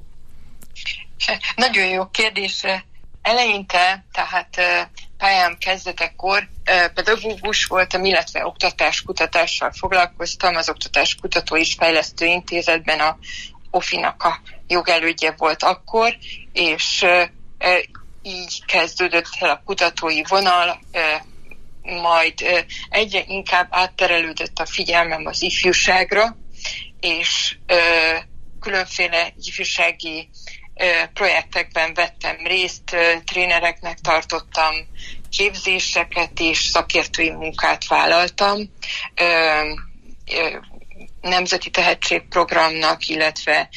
Nagyon jó kérdés. Eleinte, tehát pályám kezdetekor pedagógus voltam, illetve oktatáskutatással foglalkoztam, az Oktatáskutató és Fejlesztő Intézetben a OFI-nak a jogelődje volt akkor, és így kezdődött el a kutatói vonal, majd egyre inkább átterelődött a figyelmem az ifjúságra, és különféle ifjúsági projektekben vettem részt, trénereknek tartottam képzéseket és szakértői munkát vállaltam. nemzeti tehetségprogramnak, illetve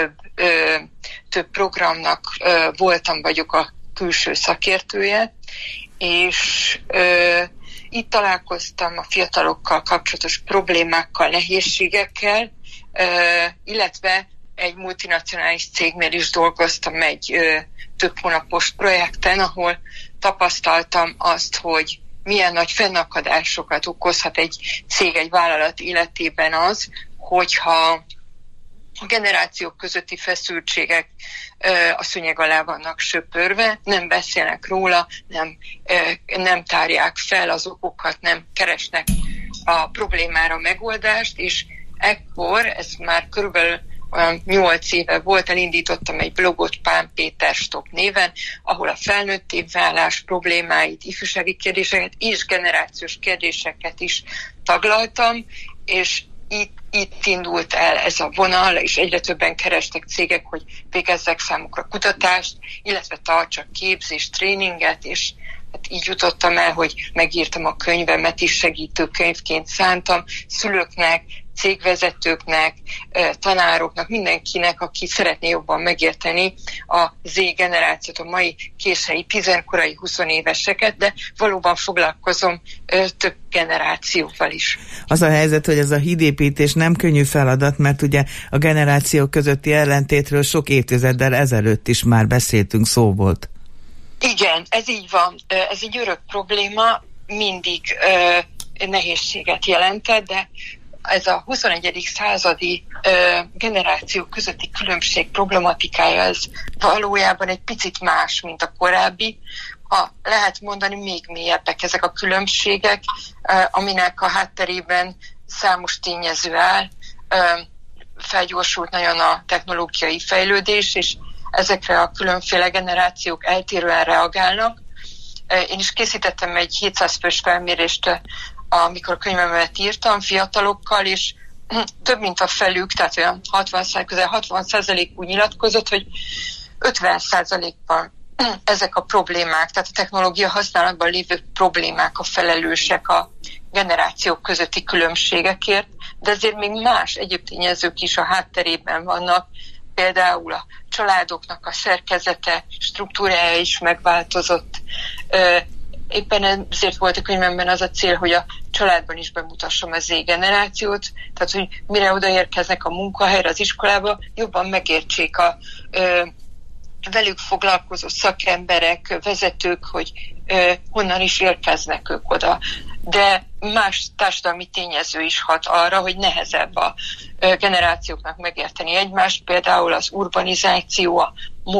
több programnak vagyok a külső szakértője, és itt találkoztam a fiatalokkal kapcsolatos problémákkal, nehézségekkel, illetve egy multinacionális cégnél is dolgoztam egy több hónapos projekten, ahol tapasztaltam azt, hogy milyen nagy fennakadásokat okozhat egy cég, egy vállalat életében az, hogyha a generációk közötti feszültségek a szőnyeg alá vannak söpörve, nem beszélnek róla, nem tárják fel az okokat, nem keresnek a problémára megoldást, és ekkor, ez már körülbelül olyan 8 éve volt, elindítottam egy blogot Pán Péter Stop néven, ahol a felnőtté válás problémáit, ifjúsági kérdéseket és generációs kérdéseket is taglaltam, és itt indult el ez a vonal, és egyre többen kerestek cégek, hogy végezzek számukra kutatást, illetve tartsak képzést, tréninget, és hát így jutottam el, hogy megírtam a könyvemet is, segítőkönyvként szántam szülőknek, cégvezetőknek, tanároknak, mindenkinek, aki szeretné jobban megérteni a Z generációt, a mai késői, tizenkorai 20 éveseket, de valóban foglalkozom több generációval is. Az a helyzet, hogy ez a hídépítés nem könnyű feladat, mert ugye a generációk közötti ellentétről sok évtizeddel ezelőtt is már beszéltünk, szó volt. Igen, ez így van. Ez egy örök probléma, mindig nehézséget jelentett, de ez a 21. századi generációk közötti különbség problematikája, ez valójában egy picit más, mint a korábbi. Lehet mondani, még mélyebbek ezek a különbségek, aminek a hátterében számos tényező áll. Felgyorsult nagyon a technológiai fejlődés, és ezekre a különféle generációk eltérően reagálnak. Én is készítettem egy 700 fős felmérést, amikor könyvemet írtam fiatalokkal, és több mint a felük, tehát olyan 60% úgy nyilatkozott, hogy 50%-ban ezek a problémák, tehát a technológia használatban lévő problémák a felelősek a generációk közötti különbségekért, de azért még más egyéb tényezők is a hátterében vannak, például a családoknak a szerkezete, struktúrája is megváltozott. Éppen ezért volt a könyvemben az a cél, hogy a családban is bemutassam a Z-generációt, tehát hogy mire odaérkeznek a munkahelyre, az iskolába, jobban megértsék a velük foglalkozó szakemberek, vezetők, hogy honnan is érkeznek ők oda. De más társadalmi tényező is hat arra, hogy nehezebb a generációknak megérteni egymást, például az urbanizáció, a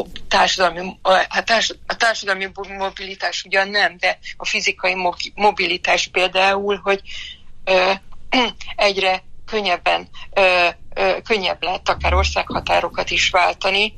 társadalmi mobilitás ugyan nem, de a fizikai mobilitás például, hogy egyre könnyebb lehet akár országhatárokat is váltani,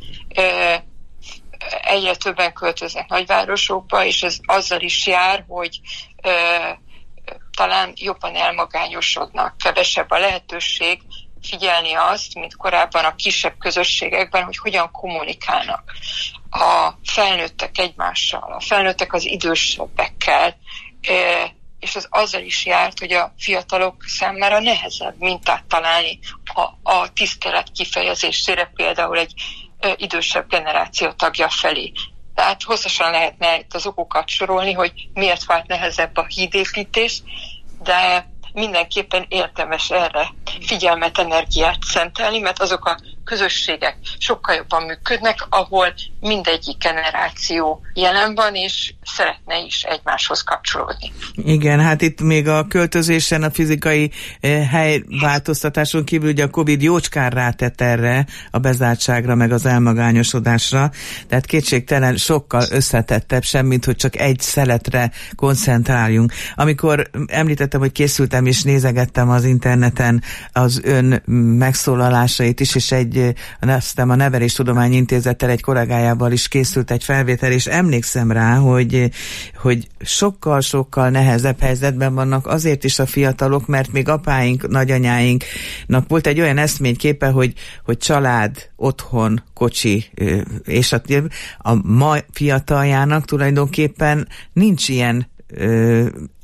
egyre többen költöznek nagyvárosokba, és ez azzal is jár, hogy talán jobban elmagányosodnak, kevesebb a lehetőség figyelni azt, mint korábban a kisebb közösségekben, hogy hogyan kommunikálnak a felnőttek egymással, a felnőttek az idősebbekkel, és ez azzal is járt, hogy a fiatalok számára nehezebb mintát találni a tisztelet kifejezésére, például egy idősebb generáció tagja felé. Tehát hosszasan lehetne itt az okokat sorolni, hogy miért vált nehezebb a hídépítés, de mindenképpen érdemes erre figyelmet, energiát szentelni, mert azok a közösségek sokkal jobban működnek, ahol mindegyik generáció jelen van, és szeretne is egymáshoz kapcsolódni. Igen, hát itt még a költözésen, a fizikai helyváltoztatáson kívül ugye a Covid jócskán rátett erre a bezártságra, meg az elmagányosodásra, tehát kétségtelen sokkal összetettebb sem, mint hogy csak egy szeletre koncentráljunk. Amikor említettem, hogy készültem és nézegettem az interneten az ön megszólalásait is, és aztán a Neveléstudományi Intézettel egy kollégájával is készült egy felvétel, és emlékszem rá, hogy sokkal-sokkal nehezebb helyzetben vannak azért is a fiatalok, mert még apáink, nagyanyáinknak volt egy olyan eszményképe, hogy család, otthon, kocsi, és a ma fiataljának tulajdonképpen nincs ilyen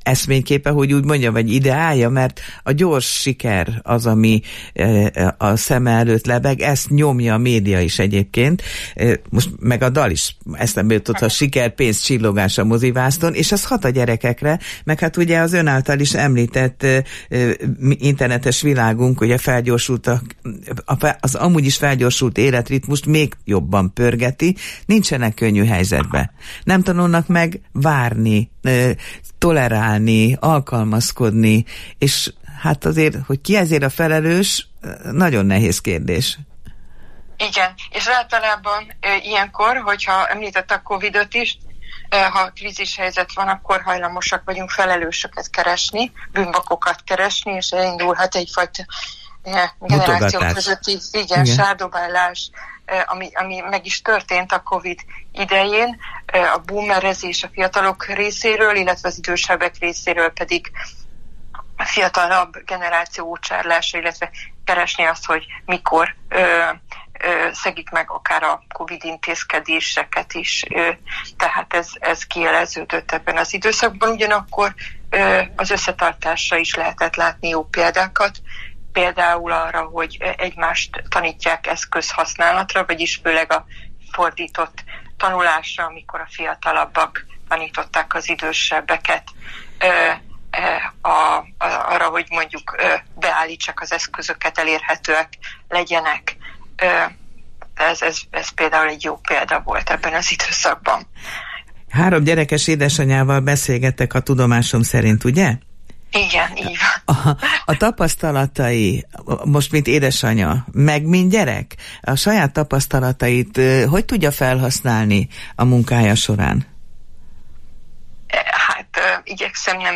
eszményképe, hogy úgy mondja, vagy ideálja, mert a gyors siker az, ami a szeme előtt lebeg, ezt nyomja a média is egyébként. Most meg a dal is eszembe jutott, a siker, pénz, csillogás a mozivászton, és az hat a gyerekekre, meg hát ugye az ön által is említett internetes világunk, ugye felgyorsult az amúgy is felgyorsult életritmust még jobban pörgeti, nincsenek könnyű helyzetbe. Nem tanulnak meg várni, tolerálni, alkalmazkodni, és hát azért, hogy ki ezért a felelős, nagyon nehéz kérdés. Igen, és általában ilyenkor, hogyha említette a Covid-ot is, ha krízis helyzet van, akkor hajlamosak vagyunk felelősöket keresni, bűnbakokat keresni, és elindulhat egyfajta generációk közötti sárdobálás, ami meg is történt a Covid idején, a boomerezés a fiatalok részéről, illetve az idősebbek részéről pedig a fiatalabb generáció útcsárlása, illetve keresni azt, hogy mikor szegik meg akár a Covid intézkedéseket is, tehát ez kieleződött ebben az időszakban. Ugyanakkor az összetartásra is lehetett látni jó példákat, például arra, hogy egymást tanítják eszközhasználatra, vagyis főleg a fordított tanulásra, amikor a fiatalabbak tanították az idősebbeket arra, hogy mondjuk beállítsák az eszközöket, elérhetőek legyenek. Ez például egy jó példa volt ebben az időszakban. 3 gyerekes édesanyával beszélgettek a tudomásom szerint, ugye? Igen, így van. A tapasztalatai, most mint édesanya, meg mint gyerek, a saját tapasztalatait hogy tudja felhasználni a munkája során? Hát igyekszem nem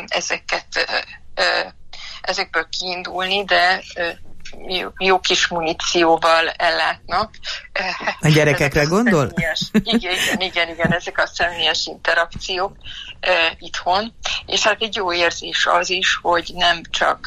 ezekből kiindulni, de jó kis munícióval ellátnak. A gyerekekre gondol? Igen, ezek a személyes interakciók itthon. És hát egy jó érzés az is, hogy nem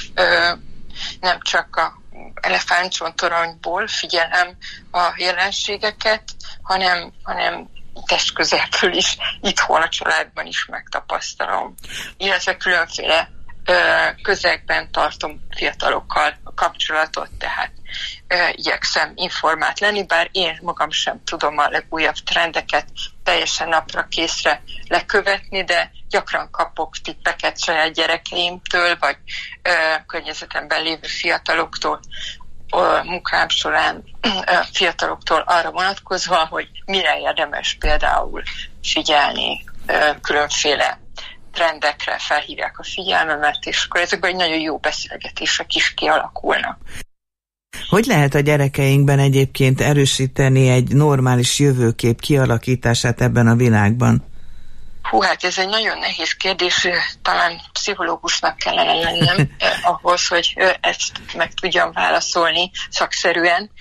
csak a elefántcsontoronyból figyelem a jelenségeket, hanem testközelből is, itthon a családban is megtapasztalom. Illetve különféle közegben tartom fiatalokkal a kapcsolatot, tehát igyekszem informált lenni, bár én magam sem tudom a legújabb trendeket teljesen napra készre lekövetni, de gyakran kapok tippeket saját gyerekeimtől, vagy környezetemben lévő fiataloktól, munkám során fiataloktól arra vonatkozva, hogy mire érdemes például figyelni, különféle trendekre felhívják a figyelmemet, és akkor ezekben egy nagyon jó beszélgetések is kialakulnak. Hogy lehet a gyerekeinkben egyébként erősíteni egy normális jövőkép kialakítását ebben a világban? Hát ez egy nagyon nehéz kérdés, talán pszichológusnak kellene lennem ahhoz, hogy ezt meg tudjam válaszolni szakszerűen,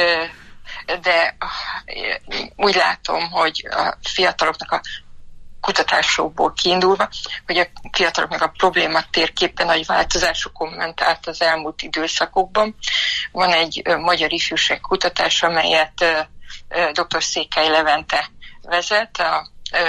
de úgy látom, hogy a fiataloknak a kutatásokból kiindulva, hogy a fiataloknak a probléma térképen nagy változásokon ment át az elmúlt időszakokban. Van egy magyar ifjúság kutatás, amelyet dr. Székely Levente vezet, a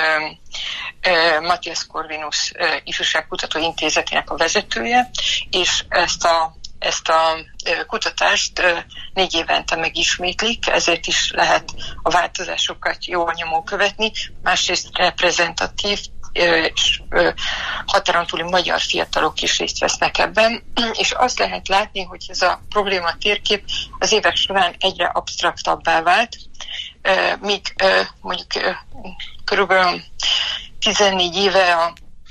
Matthias Corvinus ifjúságkutató intézetének a vezetője, és ezt a kutatást 4 évente megismétlik, ezért is lehet a változásokat jól nyomon követni, másrészt reprezentatív és határon túli magyar fiatalok is részt vesznek ebben, és azt lehet látni, hogy ez a probléma térkép az évek során egyre absztraktabbá vált, míg mondjuk körülbelül 14 éve a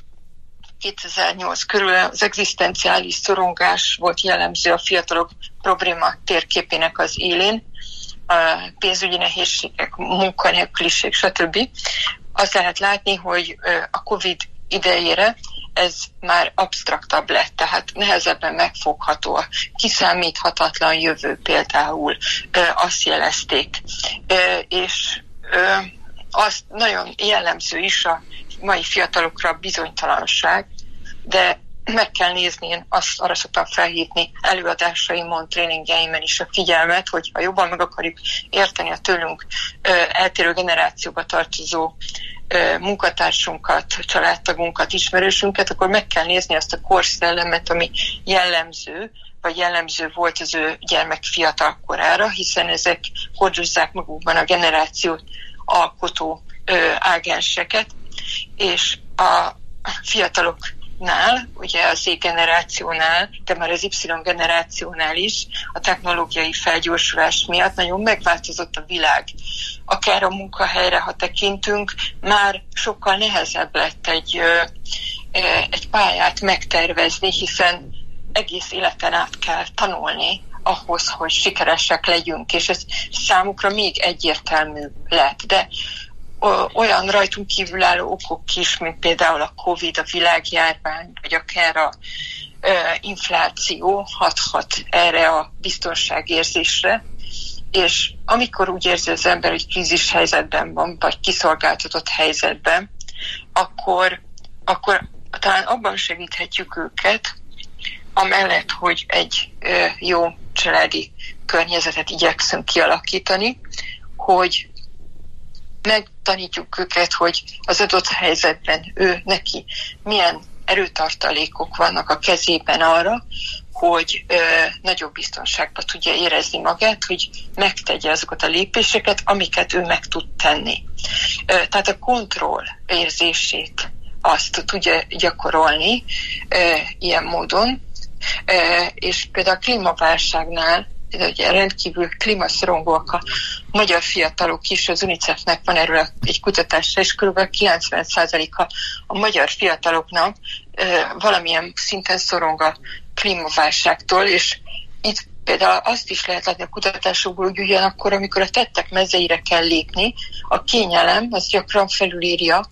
2008 körül az egzisztenciális szorongás volt jellemző a fiatalok probléma térképének az élén, a pénzügyi nehézségek, munkanélküliség, stb. Azt lehet látni, hogy a Covid idejére ez már absztraktabb lett, tehát nehezebben megfogható. A kiszámíthatatlan jövő például azt jelezték. És az nagyon jellemző is a mai fiatalokra a bizonytalanság, de meg kell nézni, én arra szoktam felhívni előadásaimon, tréningeimen is a figyelmet, hogy ha jobban meg akarjuk érteni a tőlünk eltérő generációba tartozó munkatársunkat, családtagunkat, ismerősünket, akkor meg kell nézni azt a korszellemet, ami jellemző, vagy jellemző volt az ő gyermek fiatal korára, hiszen ezek hordozzák magukban a generációt alkotó ágenseket, és a fiataloknál, ugye az Z-generációnál, de már az Y-generációnál is a technológiai felgyorsulás miatt nagyon megváltozott a világ. Akár a munkahelyre, ha tekintünk, már sokkal nehezebb lett egy pályát megtervezni, hiszen egész életen át kell tanulni ahhoz, hogy sikeresek legyünk, és ez számukra még egyértelműbb lett. De olyan rajtunk kívülálló okok is, mint például a Covid, a világjárvány, vagy akár a infláció hathat erre a biztonságérzésre, és amikor úgy érzi az ember, hogy krízis helyzetben van, vagy kiszolgáltatott helyzetben, akkor talán abban segíthetjük őket, amellett, hogy egy jó családi környezetet igyekszünk kialakítani, hogy megtanítjuk őket, hogy az adott helyzetben neki milyen erőtartalékok vannak a kezében arra, hogy nagyobb biztonságban tudja érezni magát, hogy megtegye azokat a lépéseket, amiket ő meg tud tenni. Tehát a kontroll érzését azt tudja gyakorolni ilyen módon, és például a klímaválságnál, ugye rendkívül klímaszorongóak a magyar fiatalok is, az UNICEF-nek van erről egy kutatása, és kb. 90%-a a magyar fiataloknak valamilyen szinten szorong a klímaválságtól, és itt például azt is lehet látni a kutatásokból, hogy ugyanakkor, amikor a tettek mezeire kell lépni, a kényelem az gyakran felülírja,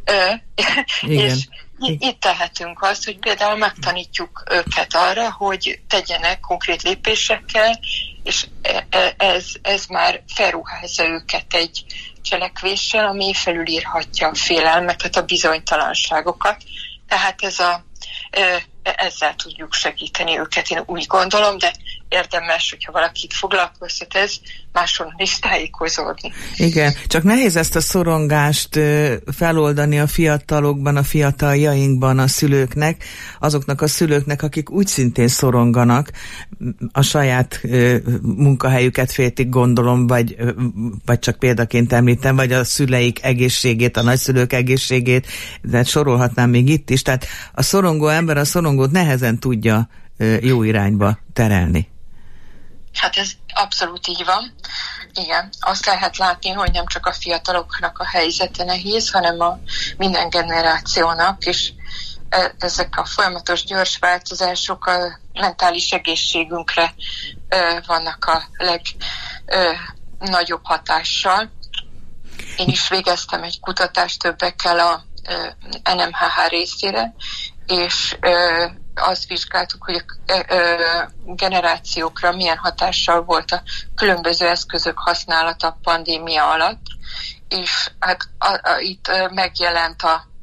és itt tehetünk azt, hogy például megtanítjuk őket arra, hogy tegyenek konkrét lépésekkel, és ez már felruházza őket egy cselekvéssel, ami felülírhatja a félelmeket, a bizonytalanságokat. Tehát ezzel tudjuk segíteni őket, én úgy gondolom, de érdemes, hogyha valakit foglalkoztat ez, máshol is tájékozódni. Igen, csak nehéz ezt a szorongást feloldani a fiatalokban, a fiataljainkban, a szülőknek, azoknak a szülőknek, akik úgy szintén szoronganak, a saját munkahelyüket féltik, gondolom, vagy csak példaként említem, vagy a szüleik egészségét, a nagyszülők egészségét, de sorolhatnám még itt is, tehát a szorongó ember a szorongót nehezen tudja jó irányba terelni. Hát ez abszolút így van. Igen, azt lehet látni, hogy nem csak a fiataloknak a helyzete nehéz, hanem a minden generációnak, és ezek a folyamatos gyors változások a mentális egészségünkre vannak a legnagyobb hatással. Én is végeztem egy kutatást többekkel a NMHH részére, és azt vizsgáltuk, hogy a generációkra milyen hatással volt a különböző eszközök használata a pandémia alatt, és hát itt megjelent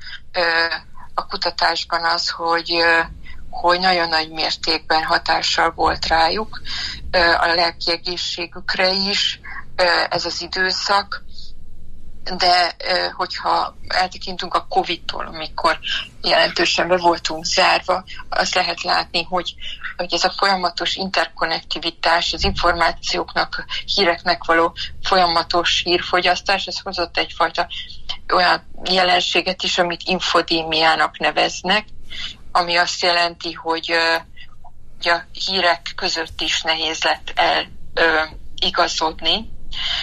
a kutatásban az, hogy nagyon nagy mértékben hatással volt rájuk, a lelki egészségükre is ez az időszak, de hogyha eltekintünk a Covid-tól, amikor jelentősen be voltunk zárva, azt lehet látni, hogy ez a folyamatos interkonnektivitás, az információknak, híreknek való folyamatos hírfogyasztás, ez hozott egyfajta olyan jelenséget is, amit infodémiának neveznek, ami azt jelenti, hogy a hírek között is nehéz lett igazodni.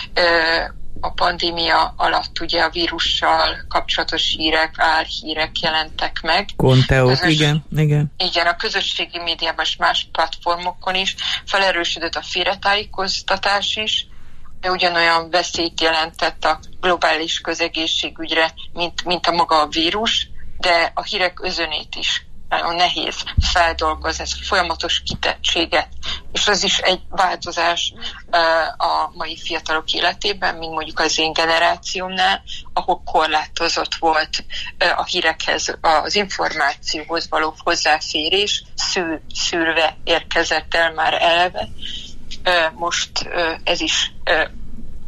A pandémia alatt ugye a vírussal kapcsolatos hírek, álhírek jelentek meg. Konteók, igen. Igen, a közösségi médiában és más platformokon is felerősödött a félretájékoztatás is, de ugyanolyan veszélyt jelentett a globális közegészségügyre, mint a maga a vírus, de a hírek özönét is nagyon nehéz feldolgozni, ez folyamatos kitettséget, és ez is egy változás a mai fiatalok életében, mint mondjuk az én generációmnál, ahol korlátozott volt a hírekhez, az információhoz való hozzáférés, szűrve érkezett el már eleve. Most ez is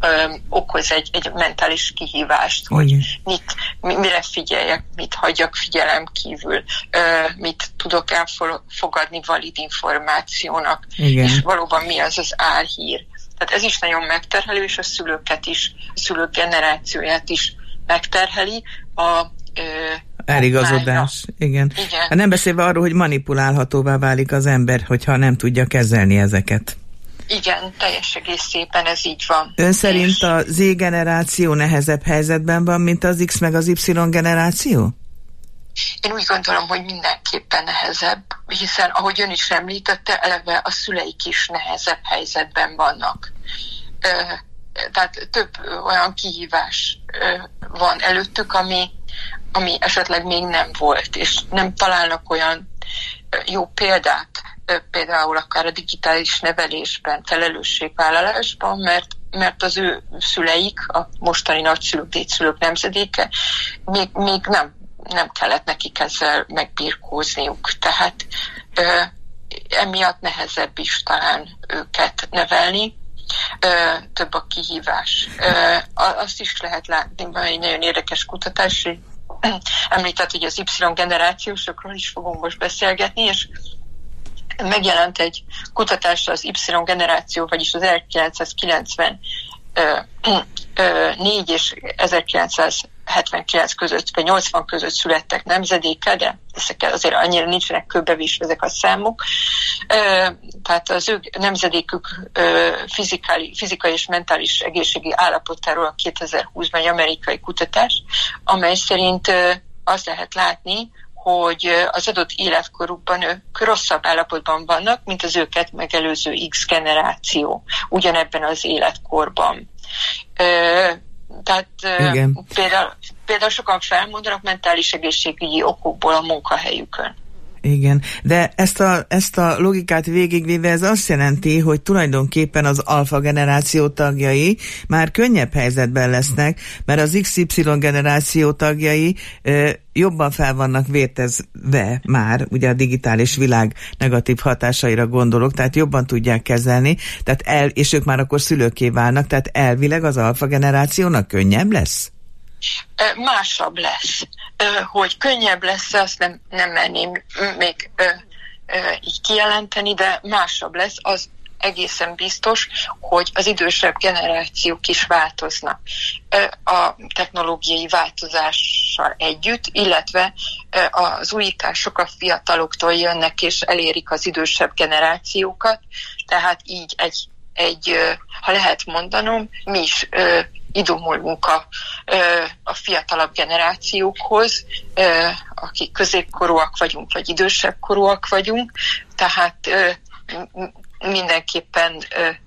okoz egy mentális kihívást, hogy mire figyeljek, mit hagyjak figyelem kívül, mit tudok elfogadni valid információnak, és valóban mi az az álhír. Tehát ez is nagyon megterhelő, és a szülőket is, a szülők generációját is megterheli. Eligazodás, igen. Nem beszélve arról, hogy manipulálhatóvá válik az ember, hogyha nem tudja kezelni ezeket. Igen, teljes egészében ez így van. Ön szerint a Z generáció nehezebb helyzetben van, mint az X meg az Y generáció? Én úgy gondolom, hogy mindenképpen nehezebb, hiszen ahogy ön is említette, eleve a szüleik is nehezebb helyzetben vannak. Tehát több olyan kihívás van előttük, ami esetleg még nem volt, és nem találnak olyan jó példát, például akár a digitális nevelésben, felelősségvállalásban, mert az ő szüleik, a mostani nagyszülők, dédszülők nemzedéke még nem kellett nekik ezzel megbirkózniuk. Tehát emiatt nehezebb is talán őket nevelni, több a kihívás. Azt is lehet látni, mert egy nagyon érdekes kutatás, említett, hogy az Y generációsokról is fogunk most beszélgetni, és megjelent egy kutatás az Y generáció, vagyis az 1994 és 1979 között, vagy 80 között születtek nemzedéke, de ezek azért annyira nincsenek kőbevésve ezek a számok. Tehát az ő nemzedékük fizikai és mentális egészségi állapotáról a 2020-ban egy amerikai kutatás, amely szerint azt lehet látni, hogy az adott életkorukban ők rosszabb állapotban vannak, mint az őket megelőző X generáció ugyanebben az életkorban. Tehát például sokan felmondanak mentális egészségügyi okokból a munkahelyükön. Igen, de ezt a logikát végigvéve ez azt jelenti, hogy tulajdonképpen az alfa generáció tagjai már könnyebb helyzetben lesznek, mert az XY generáció tagjai jobban fel vannak vértezve már, ugye a digitális világ negatív hatásaira gondolok, tehát jobban tudják kezelni, tehát és ők már akkor szülőkké válnak, tehát elvileg az alfa generációnak könnyebb lesz? Másabb lesz. Hogy könnyebb lesz, azt nem merném még így kijelenteni, de másabb lesz, az egészen biztos, hogy az idősebb generációk is változnak a technológiai változással együtt, illetve az újítások a fiataloktól jönnek és elérik az idősebb generációkat, tehát így ha lehet mondanom, mi is idomulunk a fiatalabb generációkhoz, akik középkorúak vagyunk, vagy idősebb korúak vagyunk, tehát mindenképpen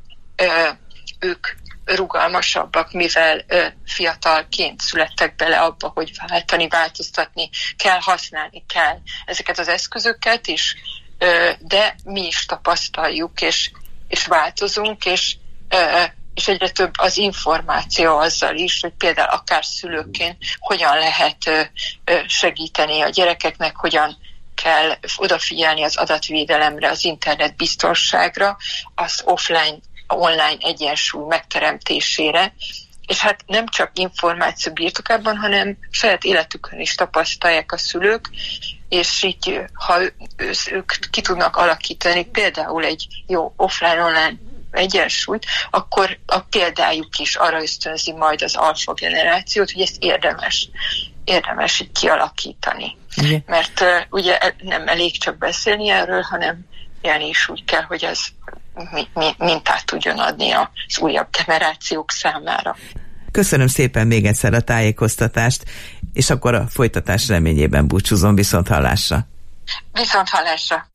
ők rugalmasabbak, mivel fiatalként születtek bele abba, hogy változtatni kell, használni kell ezeket az eszközöket is, de mi is tapasztaljuk, és változunk, és egyre több az információ azzal is, hogy például akár szülőként hogyan lehet segíteni a gyerekeknek, hogyan kell odafigyelni az adatvédelemre, az internet biztonságra, az online egyensúly megteremtésére, és hát nem csak információ birtokában, hanem saját életükön is tapasztalják a szülők, és így, ha ők ki tudnak alakítani például egy jó offline-online egyensúlyt, akkor a példájuk is arra ösztönzi majd az alfa generációt, hogy ezt érdemes így kialakítani. Igen. Mert ugye nem elég csak beszélni erről, hanem élni is úgy kell, hogy ez mintát tudjon adni az újabb generációk számára. Köszönöm szépen még egyszer a tájékoztatást, és akkor a folytatás reményében búcsúzom, viszonthallásra. Viszonthallásra.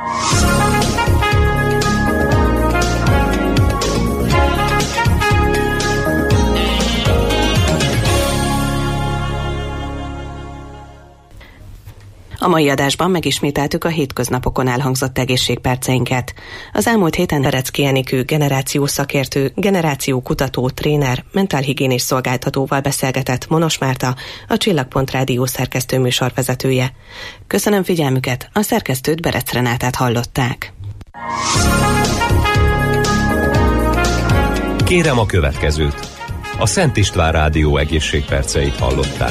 A mai adásban megismételtük a hétköznapokon elhangzott egészségperceinket. Az elmúlt héten Verecký Enikő generációszakértő, generációkutató, tréner, mentálhigiénés szolgáltatóval beszélgetett Monos Márta, a Csillagpont Rádió szerkesztő műsorvezetője. Köszönöm figyelmüket, a szerkesztőt Berec Renátát hallották. Kérem a következőt. A Szent István Rádió egészségperceit hallották.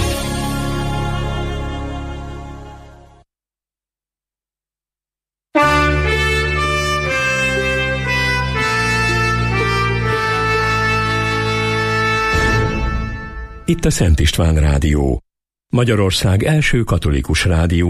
Itt a Szent István Rádió, Magyarország első katolikus rádió.